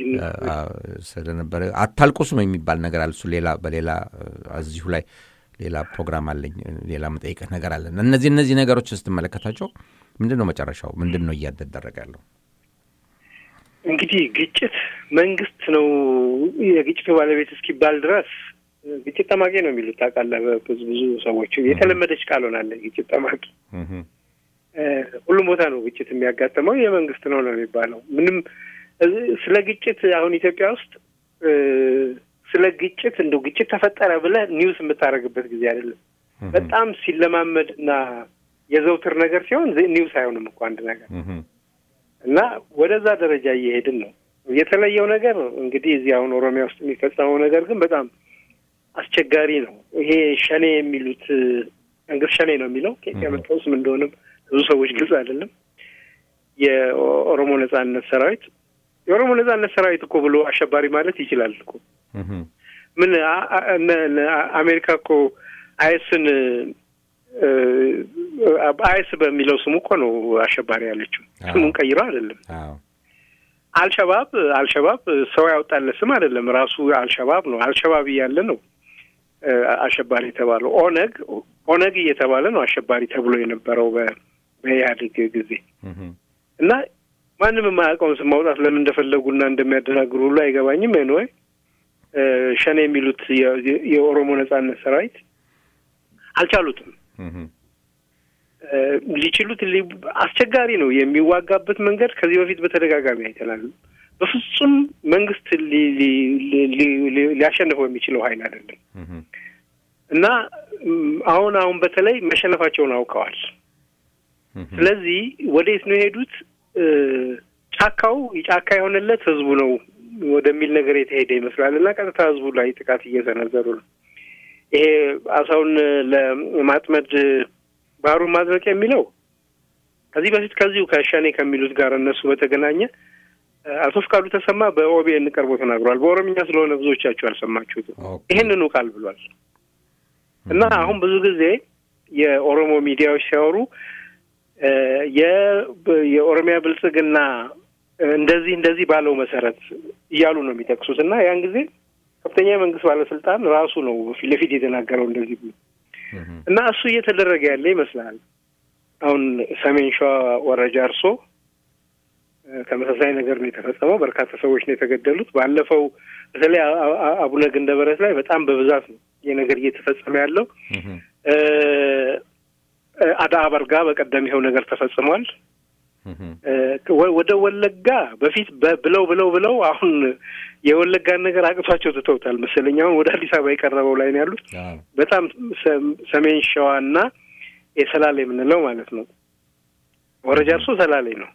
ስለነበረ አታልቁስ ነው የሚባል ነገር አለ። እሱ ሌላ በሌላ እዚሁ ላይ ሌላ ፕሮግራም አለኝ ሌላ መጠይቅ ነገር አለ። እነዚህ እነዚህ ነገሮች ስትመለከታቸው ምንድነው መጨረሻው ምንድነው እያደረገ ያለው? እንግዲህ ግጭት መንግስት ነው የግጭቱ ባለቤት እስኪባል ድረስ ግጭት ጠማቂ ነው የሚሉት ታውቃለህ። ብዙ ብዙ ሰዎች የተለመደች ቃል ሆናለች ግጭት ጠማቂ። ሁሉም ቦታ ነው ግጭት የሚያጋጥመው የመንግስት ነው ነው የሚባለው። ምንም ስለ ግጭት አሁን ኢትዮጵያ ውስጥ ስለ ግጭት እንደው ግጭት ተፈጠረ ብለህ ኒውስ የምታረግበት ጊዜ አይደለም። በጣም ሲለማመድና የዘውትር ነገር ሲሆን ኒውስ አይሆንም እኮ አንድ ነገር እና ወደዛ ደረጃ እየሄድን ነው። የተለየው ነገር እንግዲህ እዚህ አሁን ኦሮሚያ ውስጥ የሚፈጸመው ነገር ግን በጣም አስቸጋሪ ነው። ይሄ ሸኔ የሚሉት መንግስት ሸኔ ነው የሚለው ከኢትዮጵያ መጥቶስ ምን እንደሆነ ብዙ ሰዎች ግልጽ አይደለም የኦሮሞ ነጻነት ሰራዊት የኦሮሞ ነጻነት ሰራዊት እኮ ብሎ አሸባሪ ማለት ይችላል እኮ ምን አሜሪካ እኮ አይስን አይስ በሚለው ስሙ እኮ ነው አሸባሪ ያለችው ስሙን ቀይሮ አይደለም አዎ አልሸባብ አልሸባብ ሰው ያወጣለት ስም አይደለም ራሱ አልሸባብ ነው አልሸባብ ያለ ነው አሸባሪ ተባለው ኦነግ ኦነግ እየተባለ ነው አሸባሪ ተብሎ የነበረው በኢህአዴግ ጊዜ እና ማንንም ማያውቀውን ስም ማውጣት ለምን እንደፈለጉና እንደሚያደናግሩ ሁሉ አይገባኝም ነው ሸኔ የሚሉት የኦሮሞ ነጻነት ሰራዊት አልቻሉትም ሊችሉት አስቸጋሪ ነው የሚዋጋበት መንገድ ከዚህ በፊት በተደጋጋሚ አይተናል በፍጹም መንግስት ሊያሸንፈው የሚችለው ኃይል አይደለም እና አሁን አሁን በተለይ መሸነፋቸውን አውቀዋል ስለዚህ ወዴት ነው የሄዱት ጫካው ጫካ የሆነለት ህዝቡ ነው ወደሚል ነገር የተሄደ ይመስላልና ቀጥታ ህዝቡ ላይ ጥቃት እየሰነዘሩ ነው ይሄ አሳውን ለማጥመድ ባሩን ማድረቅ የሚለው ከዚህ በፊት ከዚሁ ከሸኔ ከሚሉት ጋር እነሱ በተገናኘ አቶ ፍቃዱ ተሰማ በኦቢኤን ቀርቦ ተናግሯል በኦሮምኛ ስለሆነ ብዙዎቻችሁ አልሰማችሁት ይሄንኑ ቃል ብሏል እና አሁን ብዙ ጊዜ የኦሮሞ ሚዲያዎች ሲያወሩ የኦሮሚያ ብልጽግና እንደዚህ እንደዚህ ባለው መሰረት ይያሉ ነው የሚጠቅሱትና ያን ጊዜ ከፍተኛ መንግስት ባለስልጣን ራሱ ነው ለፊት የተናገረው እንደዚህ ብሎ እና እሱ እየተደረገ ያለ ይመስላል አሁን ሰሜን ሸዋ ወረጃ አርሶ ተመሳሳይ ነገር ነው የተፈጸመው በርካታ ሰዎች ነው የተገደሉት ባለፈው በተለይ አቡነ ግንደበረት ላይ በጣም በብዛት ነው የነገር እየተፈጸመ ያለው አዳ አበርጋ በቀደም ይሄው ነገር ተፈጽሟል ወደ ወለጋ በፊት ብለው ብለው ብለው አሁን የወለጋን ነገር አቅቷቸው ተተውታል መሰለኝ አሁን ወደ አዲስ አበባ የቀረበው ላይ ነው ያሉት በጣም ሰሜን ሸዋና የሰላሌ ምንለው ማለት ነው ወረጃ አርሶ ሰላሌ ነው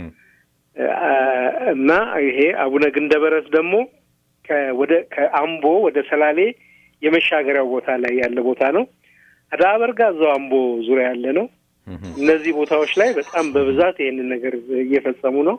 እና ይሄ አቡነ ግንደበረት ደግሞ ከወደ ከአምቦ ወደ ሰላሌ የመሻገሪያው ቦታ ላይ ያለ ቦታ ነው አዳ አበርጋ እዛው አምቦ ዙሪያ ያለ ነው እነዚህ ቦታዎች ላይ በጣም በብዛት ይሄንን ነገር እየፈጸሙ ነው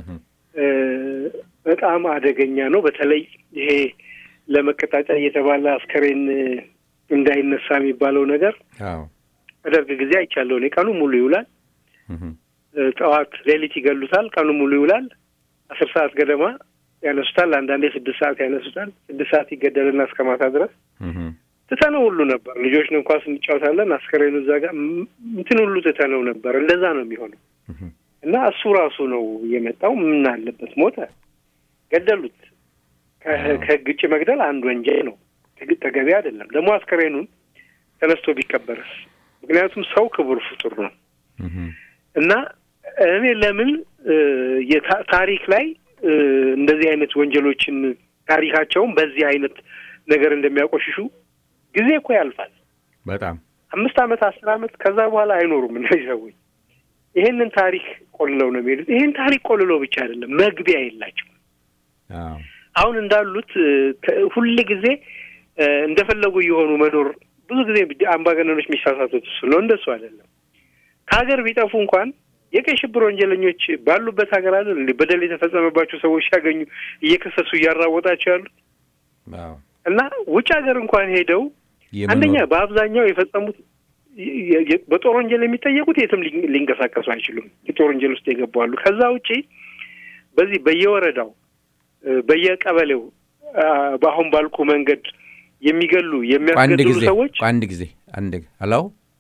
በጣም አደገኛ ነው በተለይ ይሄ ለመከታጫ እየተባለ አስከሬን እንዳይነሳ የሚባለው ነገር አዎ አደርግ ጊዜ አይቻለው ነው ቀኑ ሙሉ ይውላል ጠዋት ሌሊት ይገሉታል ቀኑ ሙሉ ይውላል አስር ሰዓት ገደማ ያነሱታል አንዳንዴ ስድስት ሰዓት ያነሱታል ስድስት ሰዓት ይገደልና እስከ ማታ ድረስ ተተነው ሁሉ ነበር ልጆች ነው እንኳን እንጫወታለን አስከሬኑ ዛጋ እንትን ሁሉ ተተነው ነበር እንደዛ ነው የሚሆነው እና እሱ ራሱ ነው የመጣው ምን አለበት ሞተ ገደሉት ከግጭ መግደል አንድ ወንጀል ነው ተገቢ አይደለም ደግሞ አስከሬኑን ተነስቶ ቢቀበርስ ምክንያቱም ሰው ክቡር ፍጡር ነው እና እኔ ለምን የታሪክ ላይ እንደዚህ አይነት ወንጀሎችን ታሪካቸውን በዚህ አይነት ነገር እንደሚያቆሽሹ ጊዜ እኮ ያልፋል በጣም አምስት አመት አስር አመት ከዛ በኋላ አይኖሩም እነዚህ ሰዎች ይሄንን ታሪክ ቆልለው ነው የሚሉት ይሄን ታሪክ ቆልለው ብቻ አይደለም መግቢያ የላቸው አዎ አሁን እንዳሉት ሁሉ ጊዜ እንደፈለጉ የሆኑ መኖር ብዙ ጊዜ አምባገነኖች የሚሳሳቱት ነው እንደሱ አይደለም ከሀገር ቢጠፉ እንኳን የቀይ ሽብር ወንጀለኞች ባሉበት ሀገር አይደል እንዴ በደል የተፈጸመባቸው ሰዎች ያገኙ እየከሰሱ ያራወጣቸው ያሉት አዎ እና ውጭ ሀገር እንኳን ሄደው አንደኛ በአብዛኛው የፈጸሙት በጦር ወንጀል የሚጠየቁት የትም ሊንቀሳቀሱ አይችሉም የጦር ወንጀል ውስጥ ይገባሉ ከዛ ውጪ በዚህ በየወረዳው በየቀበሌው ባሁን ባልኩ መንገድ የሚገሉ የሚያስገድሉ ሰዎች አንድ ጊዜ አንድ ሄሎ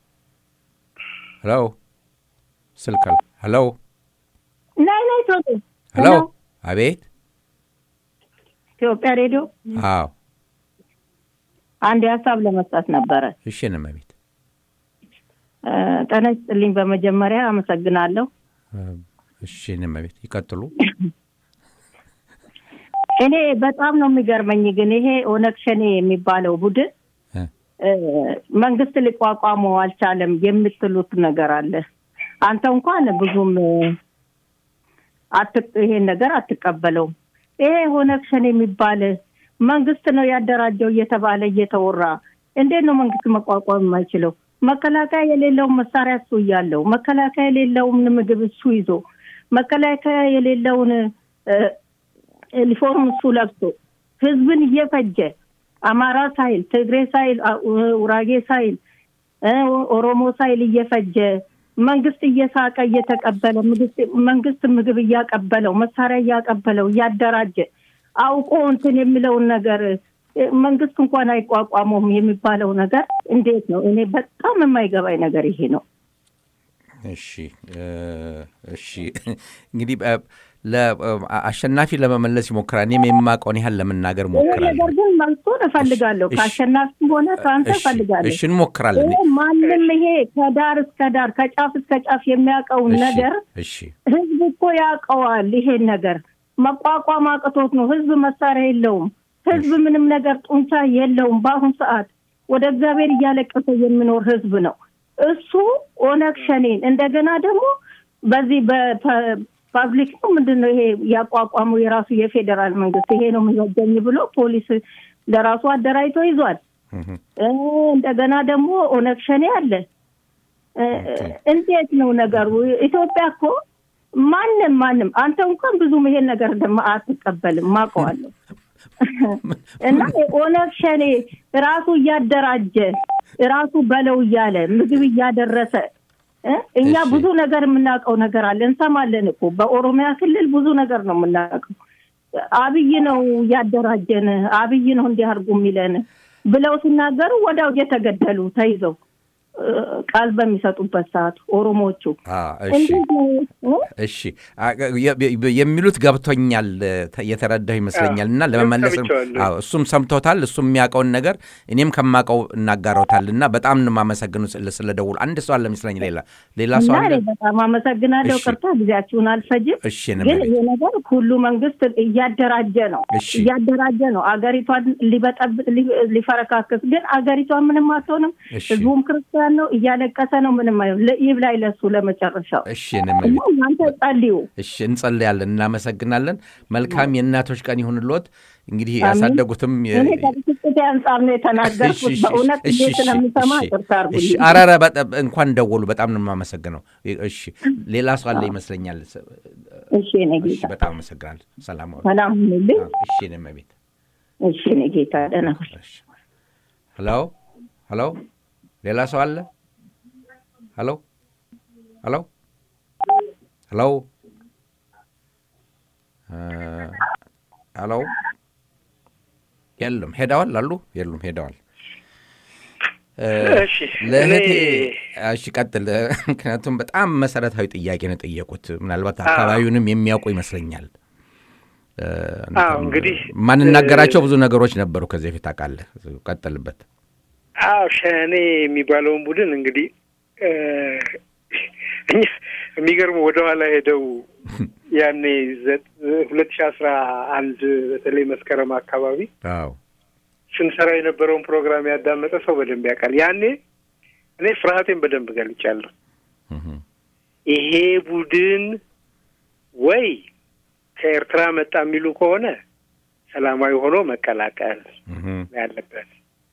ሄሎ ስልካል ሄሎ ናይ ናይ ቶሎ ሄሎ አቤት ኢትዮጵያ ሬዲዮ አዎ አንድ ሀሳብ ለመስጠት ነበር እሺ ነው ማለት ተነስተልኝ በመጀመሪያ አመሰግናለሁ እሺ ነው ማለት ይቀጥሉ እኔ በጣም ነው የሚገርመኝ ግን ይሄ ኦነግ ሸኔ የሚባለው ቡድን መንግስት ሊቋቋመው አልቻለም የምትሉት ነገር አለ አንተ እንኳን ብዙም አትጥ ይሄ ነገር አትቀበለው ይሄ ኦነግ ሸኔ የሚባል መንግስት ነው ያደራጀው እየተባለ እየተወራ እንዴት ነው መንግስት መቋቋም የማይችለው መከላከያ የሌለው መሳሪያ እሱ ያለው መከላከያ የሌለው ምግብ እሱ ይዞ መከላከያ የሌለውን ዩኒፎርም እሱ ለብሶ ህዝብን እየፈጀ አማራ ሳይል ትግሬ ሳይል ውራጌ ሳይል ኦሮሞ ሳይል እየፈጀ መንግስት እየሳቀ እየተቀበለ መንግስት ምግብ እያቀበለው መሳሪያ እያቀበለው ያደራጀ አውቆ እንትን የሚለው ነገር መንግስት እንኳን አይቋቋመውም የሚባለው ነገር እንዴት ነው? እኔ በጣም የማይገባኝ ነገር ይሄ ነው። እሺ እሺ እንግዲህ ለአሸናፊ ለመመለስ ይሞክራል። እኔም የማውቀውን ያህል ለመናገር ሞክራለሁ። ነገር ግን መልሶን እፈልጋለሁ ካሸናፊ ሆነ ታንተ እፈልጋለሁ። እሺ እንሞክራለን። ማንንም ይሄ ከዳር እስከ ዳር ከጫፍ እስከ ጫፍ የሚያውቀው ነገር እሺ ህዝብ እኮ ያውቀዋል። ይሄን ነገር መቋቋም አቅቶት ነው። ህዝብ መሳሪያ የለውም። ህዝብ ምንም ነገር ጡንቻ የለውም። በአሁን ሰዓት ወደ እግዚአብሔር እያለቀሰ የሚኖር ህዝብ ነው። እሱ ኦነግ ሸኔን እንደገና ደግሞ በዚህ በፓብሊክ ነው ምንድነው ይሄ ያቋቋመው የራሱ የፌደራል መንግስት ይሄ ነው የሚወደኝ ብሎ ፖሊስ ለራሱ አደራጅቶ ይዟል። እንደገና ደግሞ ኦነግ ሸኔ አለ። እንዴት ነው ነገሩ? ኢትዮጵያ እኮ ማንንም ማንንም አንተ እንኳን ብዙ ይሄን ነገር ደግሞ አትቀበልም ማቀዋለሁ እና ኦነግ ሸኔ ራሱ ያደራጀ ራሱ በለው ያለ ምግብ ያደረሰ እኛ ብዙ ነገር የምናውቀው ነገር አለ እንሰማለን እኮ በኦሮሚያ ክልል ብዙ ነገር ነው የምናውቀው። አብይ ነው ያደራጀን አብይ ነው እንዲያርጉ የሚለን ብለው ሲናገሩ ወዳው የተገደሉ ተይዘው ቃል በሚሰጡበት ሰዓት ኦሮሞቹ እሺ እሺ የሚሉት ገብቶኛል የተረዳው ይመስለኛልና ለመመለስ አዎ እሱም ሰምቶታል እሱም የሚያውቀው ነገር እኔም ከማውቀው እናጋራውታልና በጣም ማመሰግኑ ስለደውል አንድ ሰው አለ መስለኝ ሌላ ሌላ ሰው አለ በጣም አመሰግናለሁ ቅርታ ጊዜያችሁን አልፈጅም ግን ይሄ ነገር ሁሉ መንግስት እያደራጀ ነው እያደራጀ ነው አገሪቷን ሊበጠብ ሊፈረካከስ ግን አገሪቷ ምንም አትሆንም ህዝቡም ክርስቲያን ነው እያለቀሰ ነው ምንም አይሆን ይብላይ ለሱ ለመጨረሻው እሺ ነመ አንተ ጸልዩ እሺ እንጸልያለን እናመሰግናለን መልካም የእናቶች ቀን ይሁንልዎት እንግዲህ ያሳደጉትም እኔ ከጥቂት አንጻር ነው የተናገርኩት በእውነት እንዴት ነው የሚሰማ ተርታርጉ እሺ አራራ እንኳን ደወሉ በጣም ነው የማመሰግነው እሺ ሌላ ሰው አለ ይመስለኛል እሺ ነጌታ በጣም አመሰግናለሁ ሰላም ሰላም ነኝ እሺ ነመቤት እሺ ነጌታ ደህና ሄሎ ሄሎ ሌላ ሰው አለ ሄሎ ሄሎ ሄሎ ሄሎ የለም ሄደዋል አሉ የሉም ሄደዋል እሺ ለእኔ እሺ ቀጥል ምክንያቱም በጣም መሰረታዊ ጥያቄ ነው ጠየቁት ምናልባት አካባቢውንም የሚያውቁ ይመስለኛል አዎ እንግዲህ ማንናገራቸው ብዙ ነገሮች ነበሩ ከዚህ ፊት አቃለ ቀጥልበት አዎ ሸኔ የሚባለውን ቡድን እንግዲህ የሚገርመው ወደ ኋላ ሄደው ያኔ ሁለት ሺህ አስራ አንድ በተለይ መስከረም አካባቢ አዎ ስንሰራ የነበረውን ፕሮግራም ያዳመጠ ሰው በደንብ ያውቃል ያኔ እኔ ፍርሃቴን በደንብ ገልጫለሁ ይሄ ቡድን ወይ ከኤርትራ መጣ የሚሉ ከሆነ ሰላማዊ ሆኖ መቀላቀል ያለበት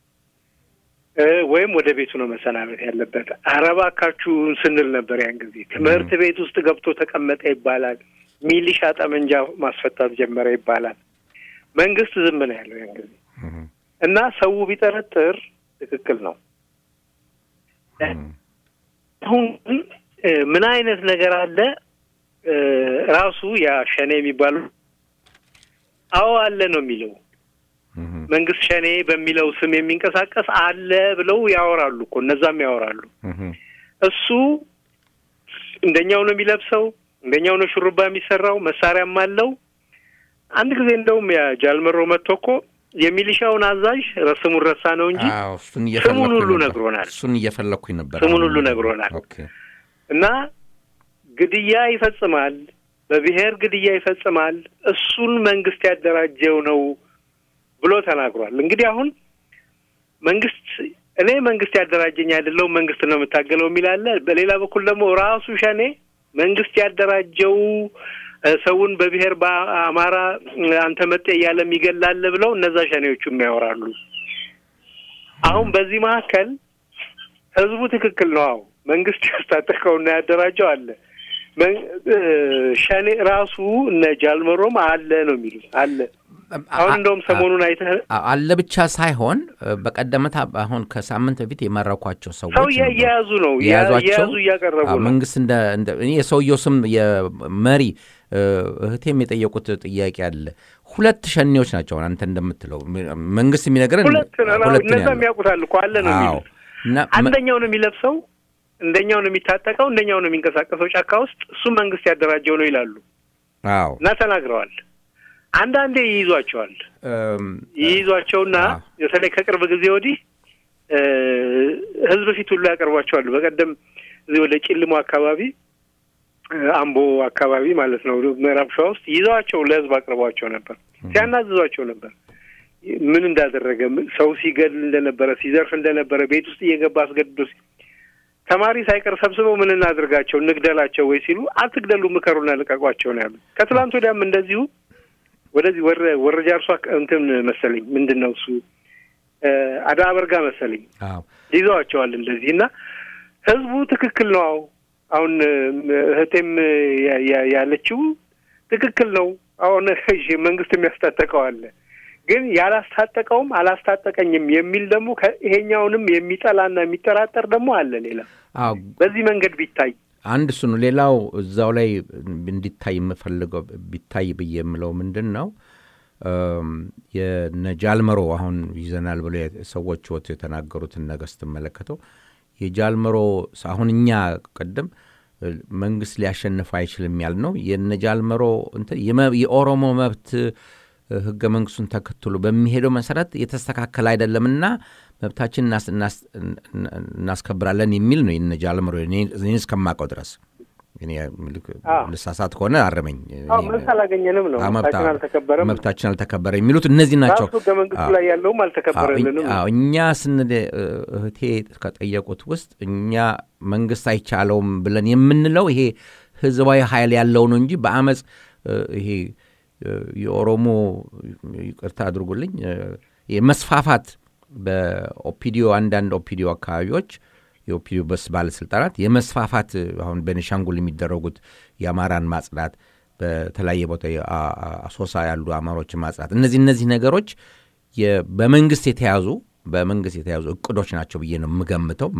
ወይም ወደ ቤቱ ነው መሰናበት ያለበት አረባካችሁን ስንል ነበር ያን ጊዜ ትምህርት ቤት ውስጥ ገብቶ ተቀመጠ ይባላል ሚሊሻ ጠመንጃ ማስፈታት ጀመረ ይባላል መንግስት ዝም ነው ያለው ያን ጊዜ እና ሰው ቢጠረጥር ትክክል ነው አሁን ምን አይነት ነገር አለ ራሱ ያ ሸኔ የሚባለው አዎ አለ ነው የሚለው መንግስት ሸኔ በሚለው ስም የሚንቀሳቀስ አለ ብለው ያወራሉ እኮ እነዛም ያወራሉ እሱ እንደኛው ነው የሚለብሰው እንደኛው ነው ሹሩባ የሚሰራው መሳሪያም አለው አንድ ጊዜ እንደውም ያ ጃልመሮ መጥቶኮ የሚሊሻውን አዛዥ ረስሙን ረሳ ነው እንጂ አዎ እሱን እየፈለኩ ሁሉ ነግሮናል እሱን እየፈለኩኝ ነበር ስሙን ሁሉ ነግሮናል ኦኬ እና ግድያ ይፈጽማል በብሔር ግድያ ይፈጽማል እሱን መንግስት ያደራጀው ነው ብሎ ተናግሯል እንግዲህ አሁን መንግስት እኔ መንግስት ያደራጀኝ አይደለው መንግስት ነው መታገለው የሚላል በሌላ በኩል ደግሞ ራሱ ሸኔ መንግስት ያደራጀው ሰውን በብሔር በአማራ አንተ መጤ ያለ የሚገላል ብለው እነዛ ሸኔዎቹ የሚያወራሉ አሁን በዚህ መካከል ህዝቡ ትክክል ነው መንግስት ያስታጠቀውና ያደራጀው አለ ሸኔ ራሱ እነ ጃልመሮም አለ ነው የሚሉት አለ አሁን እንደውም ሰሞኑን አይተህ አለ ብቻ ሳይሆን በቀደመታ አሁን ከሳምንት በፊት የመረኳቸው ሰዎች ሰው ያያዙ ነው ያያዙ ያቀረቡ ነው መንግስት እንደ እኔ የሰውየው ስም የመሪ እህቴም የጠየቁት ጥያቄ አለ ሁለት ሸኔዎች ናቸው አንተ እንደምትለው መንግስት የሚነገረን ሁለት ነው እነዛ የሚያውቁታል እኮ አለ ነው የሚሉት አንደኛው ነው የሚለብሰው እንደኛው ነው የሚታጠቀው እንደኛው ነው የሚንቀሳቀሰው ጫካ ውስጥ እሱ መንግስት ያደራጀው ነው ይላሉ አዎ እና ተናግረዋል አንዳንዴ ይይዟቸዋል ይይዟቸውና የተለይ ከቅርብ ጊዜ ወዲህ ህዝብ ፊት ሁሉ ያቀርቧቸዋል በቀደም እዚህ ወደ ጭልሞ አካባቢ አምቦ አካባቢ ማለት ነው ምዕራብ ሸዋ ውስጥ ይዟቸው ለህዝብ አቅርቧቸው ነበር ሲያናዝዟቸው ነበር ምን እንዳደረገ ሰው ሲገል እንደነበረ ሲዘርፍ እንደነበረ ቤት ውስጥ እየገባ አስገድዶ ተማሪ ሳይቀር ሰብስበው ምን እናድርጋቸው ንግደላቸው ወይ ሲሉ አትግደሉ ምከሩና ልቀቋቸው ነው ያሉት ከትላንት ወዲያም እንደዚሁ ወደዚህ ወረ ወረጃርሷ እንትን መሰለኝ ምንድነው እሱ አዳበርጋ መሰለኝ አዎ ይዟቸዋል እንደዚህና ህዝቡ ትክክል ነው አሁን እህቴም ያለችው ትክክል ነው አሁን መንግስት የሚያስታጠቀው አለ ግን ያላስታጠቀውም አላስታጠቀኝም የሚል ደግሞ ይሄኛውንም የሚጠላና የሚጠራጠር ደግሞ አለ ሌላ አዎ በዚህ መንገድ ቢታይ አንድ እሱ ነው ሌላው እዛው ላይ እንዲታይ የምፈልገው ቢታይ በየምለው ምንድነው የነጃልመሮ አሁን ይዘናል ብለ ሰዎች ወጥ የተናገሩትን ነገር ስትመለከተው የጃልመሮ አሁን እኛ ቀደም መንግስት ሊያሸንፍ አይችልም ያልነው የነጃልመሮ እንት የኦሮሞ መብት ህገ መንግስቱን ተከትሎ በሚሄደው መሰረት የተስተካከለ አይደለምና መብታችን እናስከብራለን የሚል ነው የነጃልመሮ እኔ እስከማቀው ድረስ እኔ ለሳሳት ሆነ አረመኝ አዎ መሰላገኘንም ነው መብታችን አልተከበረም መብታችን አልተከበረ የሚሉት እነዚህ ናቸው ህገ መንግስቱ ላይ ያለውም አልተከበረልንም አዎ እኛ ስንደ እህቴ ከጠየቁት ውስጥ እኛ መንግስት አይቻለውም ብለን የምንለው ይሄ ህዝባዊ ኃይል ያለው ነው እንጂ በአመጽ ይሄ የኦሮሞ ይቅርታ አድርጉልኝ የመስፋፋት በኦፒዲዮ አንዳንድ ኦፒዲዮ አካባቢዎች የኦፒዲዮ በስ ባለስልጣናት የመስፋፋት አሁን በነሻንጉል የሚደረጉት የአማራን ማጽዳት በተለያየ ቦታ አሶሳ ያሉ አማሮችን ማጽዳት እነዚህ እነዚህ ነገሮች በመንግስት የተያዙ በመንግስት የተያዙ እቅዶች ናቸው ብዬ ነው የምገምተው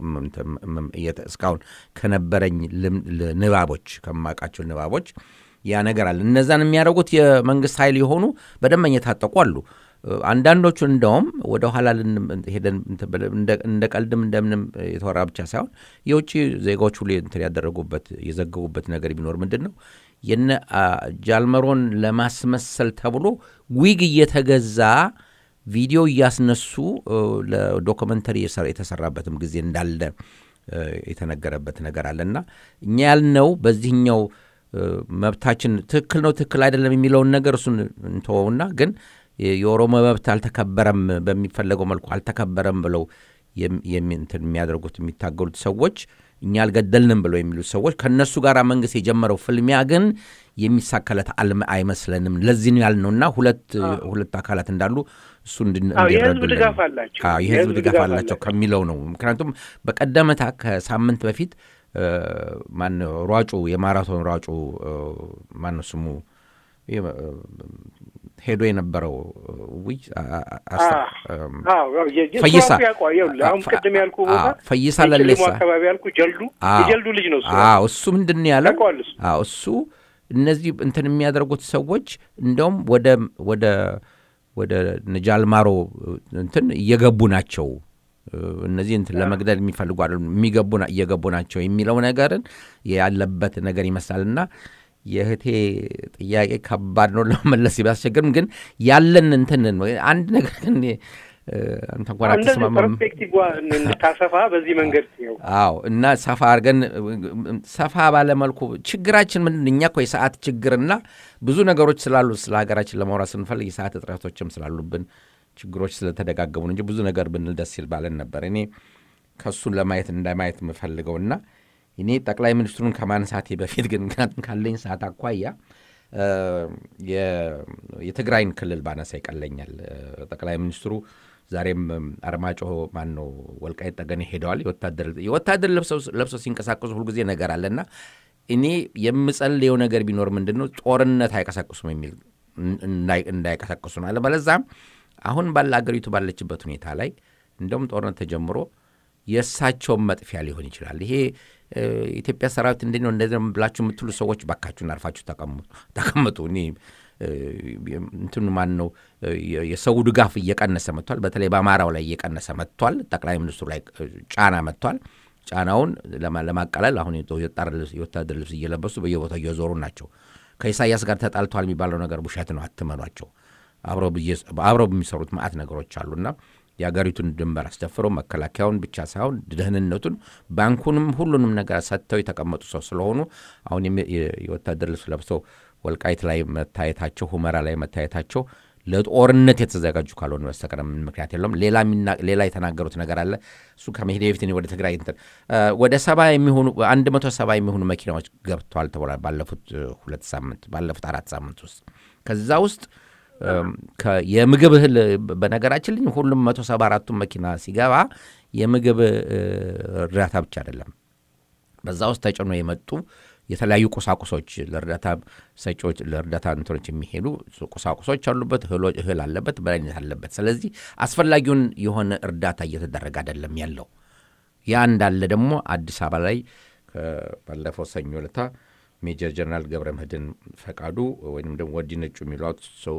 እስካሁን ከነበረኝ ንባቦች ከማቃቸው ንባቦች ያ ነገር አለ እነዛን የሚያደርጉት የመንግስት ኃይል የሆኑ በደመኛ ታጠቁ አሉ አንዳንዶቹ እንደውም ወደ ኋላ ሄደን እንደ ቀልድም እንደምንም የተወራ ብቻ ሳይሆን የውጪ ዜጋዎች ሁሉ እንትን ያደረጉበት የዘገቡበት ነገር ቢኖር ምንድነው የነ ጃልመሮን ለማስመሰል ተብሎ ዊግ እየተገዛ ቪዲዮ እያስነሱ ለዶክመንተሪ የተሰራበትም ጊዜ እንዳለ የተነገረበት ነገር አለና እኛ ያልነው በዚህኛው መብታችን ትክክል ነው ትክክል አይደለም የሚለው ነገር እሱን እንተውና ግን የኦሮሞ መብት አልተከበረም በሚፈለገው መልኩ አልተከበረም ብለው የሚንትን የሚያደርጉት የሚታገሉት ሰዎች እኛ አልገደልንም ብለው የሚሉት ሰዎች ከነሱ ጋር መንግስት የጀመረው ፍልሚያ ግን የሚሳከለት አልም አይመስለንም ለዚህ ነው ያልነውና ሁለት ሁለት አካላት እንዳሉ እሱ እንድንረዱ የህዝብ ድጋፍ አላቸው አዎ የህዝብ ድጋፍ አላቸው ከሚለው ነው ምክንያቱም በቀደመታ ከሳምንት በፊት ማን ሯጩ የማራቶን ሯጩ ማን ነው ስሙ ሄዶ የነበረው ወይ አስታ አዎ ፈይሳ አሁን ቀደም ያልኩ ቦታ ፈይሳ ለለሳ አካባቢ ያልኩ ጀልዱ የጀልዱ ልጅ ነው እሱ አዎ እሱ ምንድነው ያለው አዎ እሱ እነዚህ እንትን የሚያደርጉት ሰዎች እንደውም ወደ ወደ ወደ ነጃልማሮ እንትን እየገቡ ናቸው እነዚህ እንትን ለመግደል የሚፈልጉ አይደለም የሚገቡና እየገቡ ናቸው የሚለው ነገርን ያለበት ነገር ይመስላልና የህቴ ጥያቄ ከባድ ነው ለመመለስ ይባስቸግርም ግን ያለን እንትን አንድ ነገር ግን አንተ እንኳን አትስማማም ፐርስፔክቲቭ እንታሰፋ በዚህ መንገድ ነው አዎ እና ሰፋ አርገን ሰፋ ባለ መልኩ ችግራችን ምንድነው እኮ የሰዓት ችግርና ብዙ ነገሮች ስላሉ ስለ ሀገራችን ለማውራት ስንፈልግ የሰዓት እጥረቶችም ስላሉብን ችግሮች ስለተደጋገሙ እንጂ ብዙ ነገር ብንል ደስ ይል ባለን ነበር እኔ ከሱ ለማየት እንደማየት መፈልገውና እኔ ጠቅላይ ሚኒስትሩን ከማንሳቴ በፊት ግን ካለኝ ሰዓት አኳያ የትግራይን ክልል ባነሳ ይቀለኛል ጠቅላይ ሚኒስትሩ ዛሬም አርማጮ ማን ነው ወልቃይት ጠገኔ ሄደዋል። የወታደር የወታደር ለብሰው ለብሰው ሲንቀሳቀሱ ሁሉ ጊዜ ነገር አለና እኔ የምጸልየው ነገር ቢኖር ምንድነው ጦርነት አይቀሳቀሱም የሚል እንዳይቀሳቀሱ ነው። አለበለዚያም አሁን ባለ አገሪቱ ባለችበት ሁኔታ ላይ እንደውም ጦርነት ተጀምሮ የሳቸው መጥፊያ ሊሆን ይችላል። ይሄ ኢትዮጵያ ሰራዊት እንዴት ነው እንደዚህ ብላችሁ የምትሉ ሰዎች ባካችሁን አርፋችሁ ተቀመጡ ተቀመጡ። እኔ እንትን ማን ነው የሰው ድጋፍ እየቀነሰ መጥቷል። በተለይ በአማራው ላይ እየቀነሰ መጥቷል። ጠቅላይ ሚኒስትሩ ላይ ጫና መጥቷል። ጫናውን ለማቃለል አሁን የወታደር ልብስ እየለበሱ በየቦታው እየዞሩ ናቸው። ከኢሳያስ ጋር ተጣልተዋል የሚባለው ነገር ውሸት ነው፣ አትመኗቸው። አብረው በሚሰሩት ማዕት ነገሮች አሉና የአገሪቱን ድንበር አስደፍረው መከላከያውን ብቻ ሳይሆን ደህንነቱን፣ ባንኩንም ሁሉንም ነገር ሰጥተው የተቀመጡ ሰው ስለሆኑ አሁን የወታደር ልብስ ለብሰው ወልቃይት ላይ መታየታቸው፣ ሁመራ ላይ መታየታቸው ለጦርነት የተዘጋጁ ካልሆነ በስተቀር ምን ምክንያት የለውም። ሌላ ሌላ የተናገሩት ነገር አለ። እሱ ከመሄድ በፊት ወደ ትግራይ እንትን ወደ ሰባ የሚሆኑ አንድ መቶ ሰባ የሚሆኑ መኪናዎች ገብተዋል ተብሏል ባለፉት ሁለት ሳምንት ባለፉት አራት ሳምንት ውስጥ። ከዛ ውስጥ የምግብ እህል በነገራችን ላይ ሁሉም መቶ ሰባ አራቱ መኪና ሲገባ የምግብ እርዳታ ብቻ አይደለም። በዛ ውስጥ ተጭኖ የመጡ የተለያዩ ቁሳቁሶች ለእርዳታ ሰጪዎች ለእርዳታ እንትኖች የሚሄዱ ቁሳቁሶች አሉበት፣ እህል አለበት፣ በላይነት አለበት። ስለዚህ አስፈላጊውን የሆነ እርዳታ እየተደረገ አይደለም ያለው። ያ እንዳለ ደግሞ አዲስ አበባ ላይ ባለፈው ሰኞ ዕለት ሜጀር ጀነራል ገብረመድህን ፈቃዱ ወይንም ደግሞ ወዲ ነጩ የሚሏት ሰው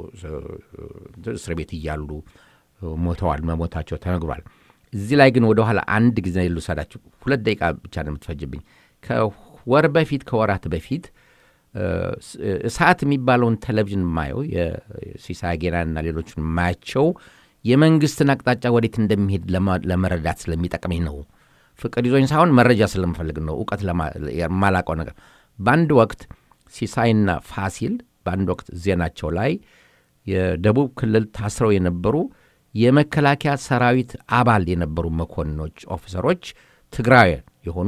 እስር ቤት እያሉ ሞተዋል፣ መሞታቸው ተነግሯል። እዚህ ላይ ግን ወደ ኋላ አንድ ጊዜ ልውሰዳችሁ። ሁለት ደቂቃ ብቻ ነው የምትፈጅብኝ። ከወር በፊት ከወራት በፊት እሳት የሚባለውን ቴሌቪዥን ማየው የሲሳይ ጌናና ሌሎችን ማያቸው የመንግስትን አቅጣጫ ወዴት እንደሚሄድ ለመረዳት ስለሚጠቅመኝ ነው። ፍቅር ይዞኝ ሳይሆን መረጃ ስለምፈልግ ነው፣ እውቀት ለማላቀው ነገር። በአንድ ወቅት ሲሳይና ፋሲል በአንድ ወቅት ዜናቸው ላይ የደቡብ ክልል ታስረው የነበሩ የመከላከያ ሰራዊት አባል የነበሩ መኮንኖች፣ ኦፊሰሮች ትግራይ የሆኑ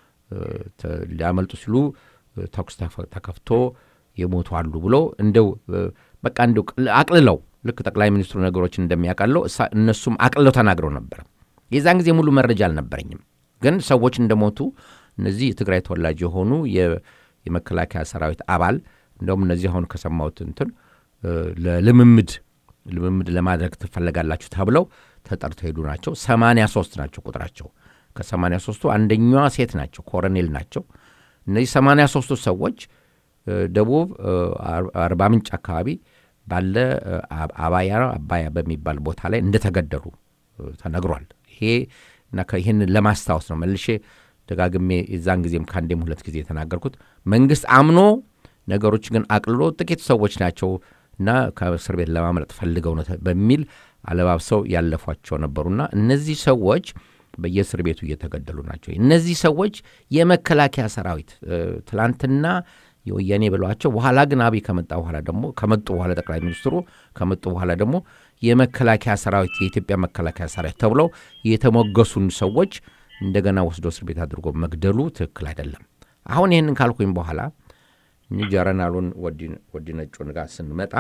ሊያመልጡ ሲሉ ተኩስ ተከፍቶ የሞቱ አሉ ብሎ እንደው በቃ እንደው አቅልለው ልክ ጠቅላይ ሚኒስትሩ ነገሮችን እንደሚያቃለው እነሱም አቅልለው ተናግረው ነበር። የዛን ጊዜ ሙሉ መረጃ አልነበረኝም፣ ግን ሰዎች እንደሞቱ እነዚህ የትግራይ ተወላጅ የሆኑ የመከላከያ ሰራዊት አባል እንደውም እነዚህ አሁን ከሰማሁት እንትን ለልምምድ ልምምድ ለማድረግ ትፈልጋላችሁ ተብለው ተጠርተው ሄዱ ናቸው። ሰማንያ ሶስት ናቸው ቁጥራቸው። ከሰማንያ ሶስቱ አንደኛዋ ሴት ናቸው፣ ኮሎኔል ናቸው። እነዚህ ሰማንያ ሶስቱ ሰዎች ደቡብ አርባ ምንጭ አካባቢ ባለ አባያ አባያ በሚባል ቦታ ላይ እንደተገደሉ ተነግሯል። ይሄ እና ይሄን ለማስታወስ ነው መልሼ ደጋግሜ የዛን ጊዜም ካንዴም ሁለት ጊዜ የተናገርኩት። መንግስት አምኖ ነገሮች ግን አቅልሎ ጥቂት ሰዎች ናቸው እና ከእስር ቤት ለማምለጥ ፈልገው ነው በሚል አለባብሰው ያለፏቸው ነበሩና እነዚህ ሰዎች በየእስር ቤቱ እየተገደሉ ናቸው። እነዚህ ሰዎች የመከላከያ ሰራዊት ትላንትና የወያኔ ብለዋቸው በኋላ ግን አብይ ከመጣ በኋላ ደግሞ ከመጡ በኋላ ጠቅላይ ሚኒስትሩ ከመጡ በኋላ ደግሞ የመከላከያ ሰራዊት የኢትዮጵያ መከላከያ ሰራዊት ተብለው የተሞገሱን ሰዎች እንደገና ወስዶ እስር ቤት አድርጎ መግደሉ ትክክል አይደለም። አሁን ይሄንን ካልኩኝ በኋላ ጀነራሉን ወዲ ነጩን ጋር ስንመጣ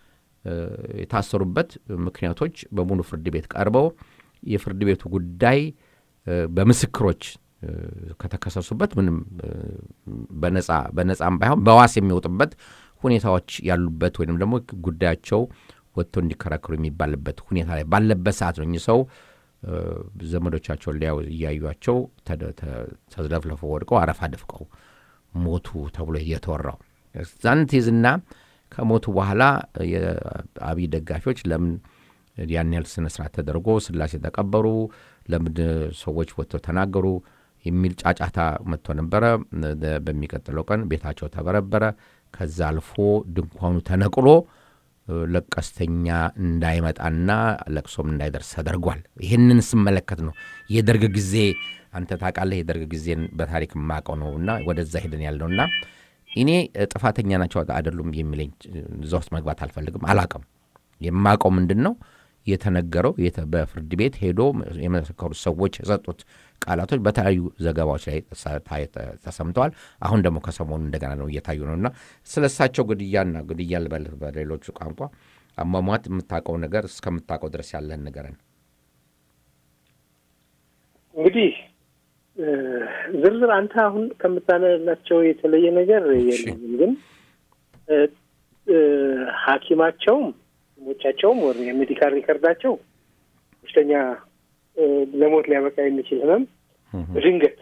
የታሰሩበት ምክንያቶች በሙሉ ፍርድ ቤት ቀርበው የፍርድ ቤቱ ጉዳይ በምስክሮች ከተከሰሱበት ምንም በነጻ በነጻም ባይሆን በዋስ የሚወጡበት ሁኔታዎች ያሉበት ወይንም ደግሞ ጉዳያቸው ወጥቶ እንዲከራከሩ የሚባልበት ሁኔታ ላይ ባለበት ሰዓት ነው ሰው ዘመዶቻቸውን ሊያዩ ያዩአቸው ተዘለፍለፈው ወድቀው አረፋ ደፍቀው ሞቱ ተብሎ እየተወራው ዛንቲዝና ከሞቱ በኋላ የአብይ ደጋፊዎች ለምን ያን ያህል ስነ ስርዓት ተደርጎ ስላሴ ተቀበሩ፣ ለምን ሰዎች ወጥተው ተናገሩ የሚል ጫጫታ መጥቶ ነበረ። በሚቀጥለው ቀን ቤታቸው ተበረበረ። ከዛ አልፎ ድንኳኑ ተነቅሎ ለቀስተኛ እንዳይመጣና ለቅሶም እንዳይደርስ ተደርጓል። ይሄንን ስመለከት ነው የደርግ ጊዜ አንተ ታውቃለህ፣ የደርግ ጊዜን በታሪክ ማቀው ነውና ወደዛ ሄደን ያለውና እኔ ጥፋተኛ ናቸው አይደሉም የሚለኝ እዛ ውስጥ መግባት አልፈልግም። አላቀም የማቀው ምንድነው የተነገረው በፍርድ ቤት ሄዶ የመሰከሩ ሰዎች የሰጡት ቃላቶች በተለያዩ ዘገባዎች ላይ ተሰምተዋል። አሁን ደግሞ ከሰሞኑ እንደገና ነው እየታዩ ነውና ስለሳቸው ግድያና ግድያ በሌሎች ቋንቋ አሟሟት የምታውቀው ነገር እስከምታውቀው ድረስ ያለን ነገርን እንግዲህ ዝርዝር አንተ አሁን ከምታነላቸው የተለየ ነገር የለም ግን ሐኪማቸውም ሞቻቸውም ወር የሜዲካል ሪከርዳቸው በሽተኛ ለሞት ሊያበቃ የሚችል ህመም ድንገት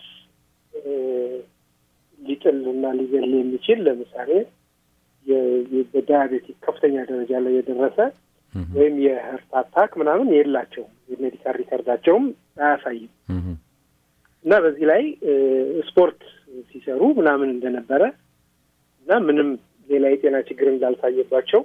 ሊጥልና ሊገል የሚችል ለምሳሌ የዳያቤቲክ ከፍተኛ ደረጃ ላይ የደረሰ ወይም የሀርት አታክ ምናምን የላቸው የሜዲካል ሪከርዳቸውም አያሳይም እና በዚህ ላይ ስፖርት ሲሰሩ ምናምን እንደነበረ እና ምንም ሌላ የጤና ችግር እንዳልታየባቸው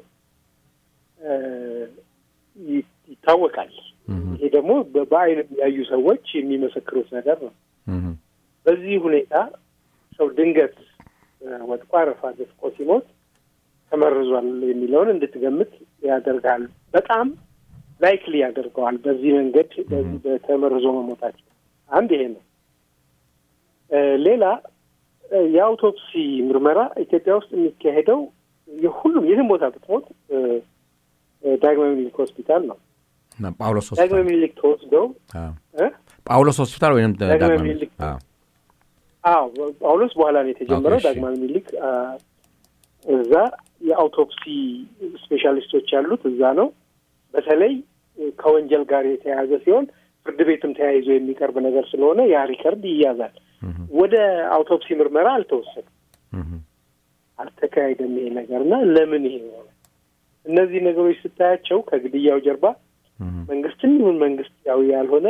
ይታወቃል። ይሄ ደግሞ በአይን ያዩ ሰዎች የሚመሰክሩት ነገር ነው። በዚህ ሁኔታ ሰው ድንገት ወድቆ አረፋ ደፍቆ ሲሞት ተመርዟል የሚለውን እንድትገምት ያደርጋል። በጣም ላይክሊ ያደርገዋል በዚህ መንገድ በዚህ በተመርዞ መሞታቸው። አንድ ይሄ ነው። ሌላ የአውቶፕሲ ምርመራ ኢትዮጵያ ውስጥ የሚካሄደው የሁሉም የትም ቦታ ብትሞት ዳግማዊ ምኒልክ ሆስፒታል ነው። ጳውሎስ ሆስፒታል ዳግማዊ ምኒልክ ተወስደው ጳውሎስ ሆስፒታል ወይንም ዳግማዊ ምኒልክ አዎ ጳውሎስ በኋላ ነው የተጀመረው። ዳግማዊ ምኒልክ እዛ የአውቶፕሲ ስፔሻሊስቶች ያሉት እዛ ነው። በተለይ ከወንጀል ጋር የተያያዘ ሲሆን ፍርድ ቤትም ተያይዞ የሚቀርብ ነገር ስለሆነ ያ ሪከርድ ይያዛል። ወደ አውቶፕሲ ምርመራ አልተወሰደም፣ አልተካሄደም ይሄ ነገርና ለምን ይሄ ነው? እነዚህ ነገሮች ስታያቸው ከግድያው ጀርባ መንግስትም ይሁን መንግስታዊ ያልሆነ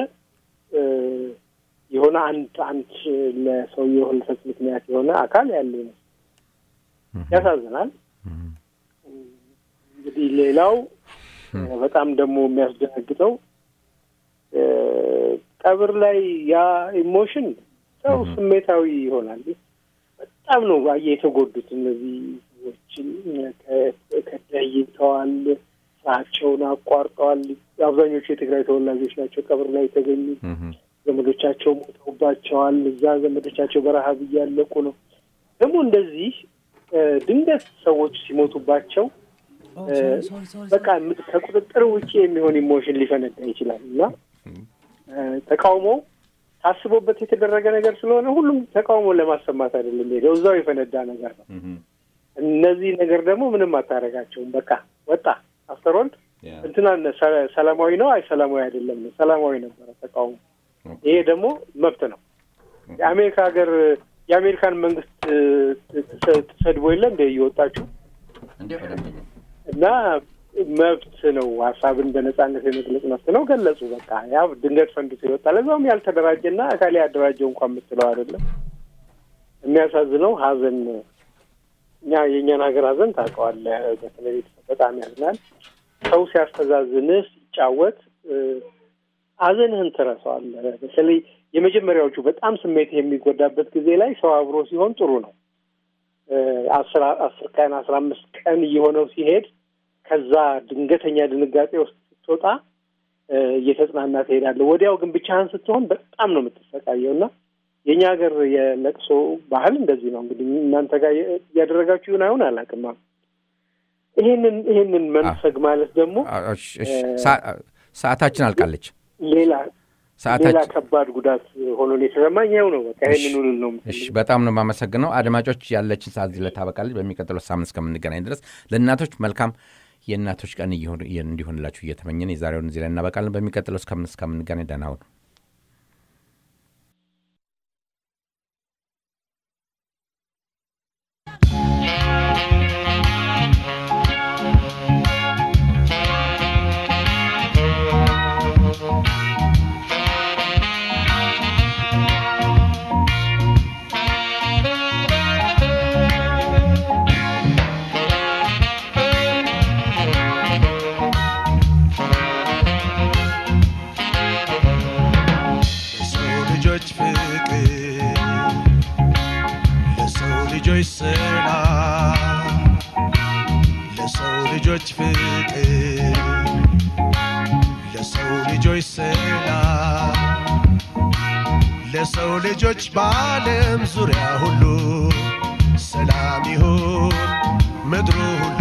የሆነ አንድ አንድ ለሰውየው ህልፈት ምክንያት የሆነ አካል ያለ ነው። ያሳዝናል። እንግዲህ ሌላው በጣም ደግሞ የሚያስደነግጠው ቀብር ላይ ያ ኢሞሽን ሰው ስሜታዊ ይሆናል። በጣም ነው ባየ የተጎዱት እነዚህ ሰዎችን ከደይተዋል፣ ስራቸውን አቋርጠዋል። አብዛኞቹ የትግራይ ተወላጆች ናቸው ቀብር ላይ የተገኙ። ዘመዶቻቸው ሞተውባቸዋል። እዛ ዘመዶቻቸው በረሃብ እያለቁ ነው። ደግሞ እንደዚህ ድንገት ሰዎች ሲሞቱባቸው በቃ ከቁጥጥር ውጪ የሚሆን ኢሞሽን ሊፈነዳ ይችላል እና ተቃውሞ ታስቦበት የተደረገ ነገር ስለሆነ ሁሉም ተቃውሞ ለማሰማት አይደለም ሄደው እዛው የፈነዳ ነገር ነው። እነዚህ ነገር ደግሞ ምንም አታረጋቸውም። በቃ ወጣ አፍተሮል እንትና ሰላማዊ ነው አይ ሰላማዊ አይደለም ነው። ሰላማዊ ነበር ተቃውሞ። ይሄ ደግሞ መብት ነው። የአሜሪካ ሀገር የአሜሪካን መንግስት ተሰድቦ የለም እንደ ይወጣችሁ እና መብት ነው። ሀሳብን በነጻነት የመግለጽ መብት ነው። ገለጹ። በቃ ያ ድንገት ፈንድቶ ይወጣል። ለዛውም ያልተደራጀና አካል ያደራጀው እንኳን የምትለው አይደለም። የሚያሳዝነው ሀዘን እኛ የእኛን ሀገር ሀዘን ታውቀዋለህ። በተለይ በጣም ያዝናል። ሰው ሲያስተዛዝንህ ሲጫወት ሀዘንህን ትረሳዋለህ። በተለይ የመጀመሪያዎቹ በጣም ስሜት የሚጎዳበት ጊዜ ላይ ሰው አብሮ ሲሆን ጥሩ ነው። አስራ አስር ቀን አስራ አምስት ቀን እየሆነው ሲሄድ ከዛ ድንገተኛ ድንጋጤ ውስጥ ስትወጣ እየተጽናና ትሄዳለህ። ወዲያው ግን ብቻህን ስትሆን በጣም ነው የምትሰቃየውና የኛ ሀገር የለቅሶ ባህል እንደዚህ ነው። እንግዲህ እናንተ ጋር ያደረጋችሁ ይሁን አይሁን አላውቅም። ይሄንን ይሄንን መንፈግ ማለት ደግሞ ሰዓታችን አልቃለች። ሌላ ሌላ ከባድ ጉዳት ሆኖ የተሰማኝ ነው። በቃ ይሄንን ሁሉ ነው። እሺ በጣም ነው የማመሰግነው። አድማጮች ያለችን ሰዓት እዚህ ላይ ታበቃለች። በሚቀጥለው ሳምንት እስከምንገናኝ ድረስ ለእናቶች መልካም የእናቶች ቀን እንዲሆንላችሁ እየተመኘን የዛሬውን እዚህ ላይ እናበቃለን። በሚቀጥለው እስከምንገናኝ ደህና ሁኑ። ለሰው ልጆች በዓለም ዙሪያ ሁሉ ሰላም ይሁን ምድሩ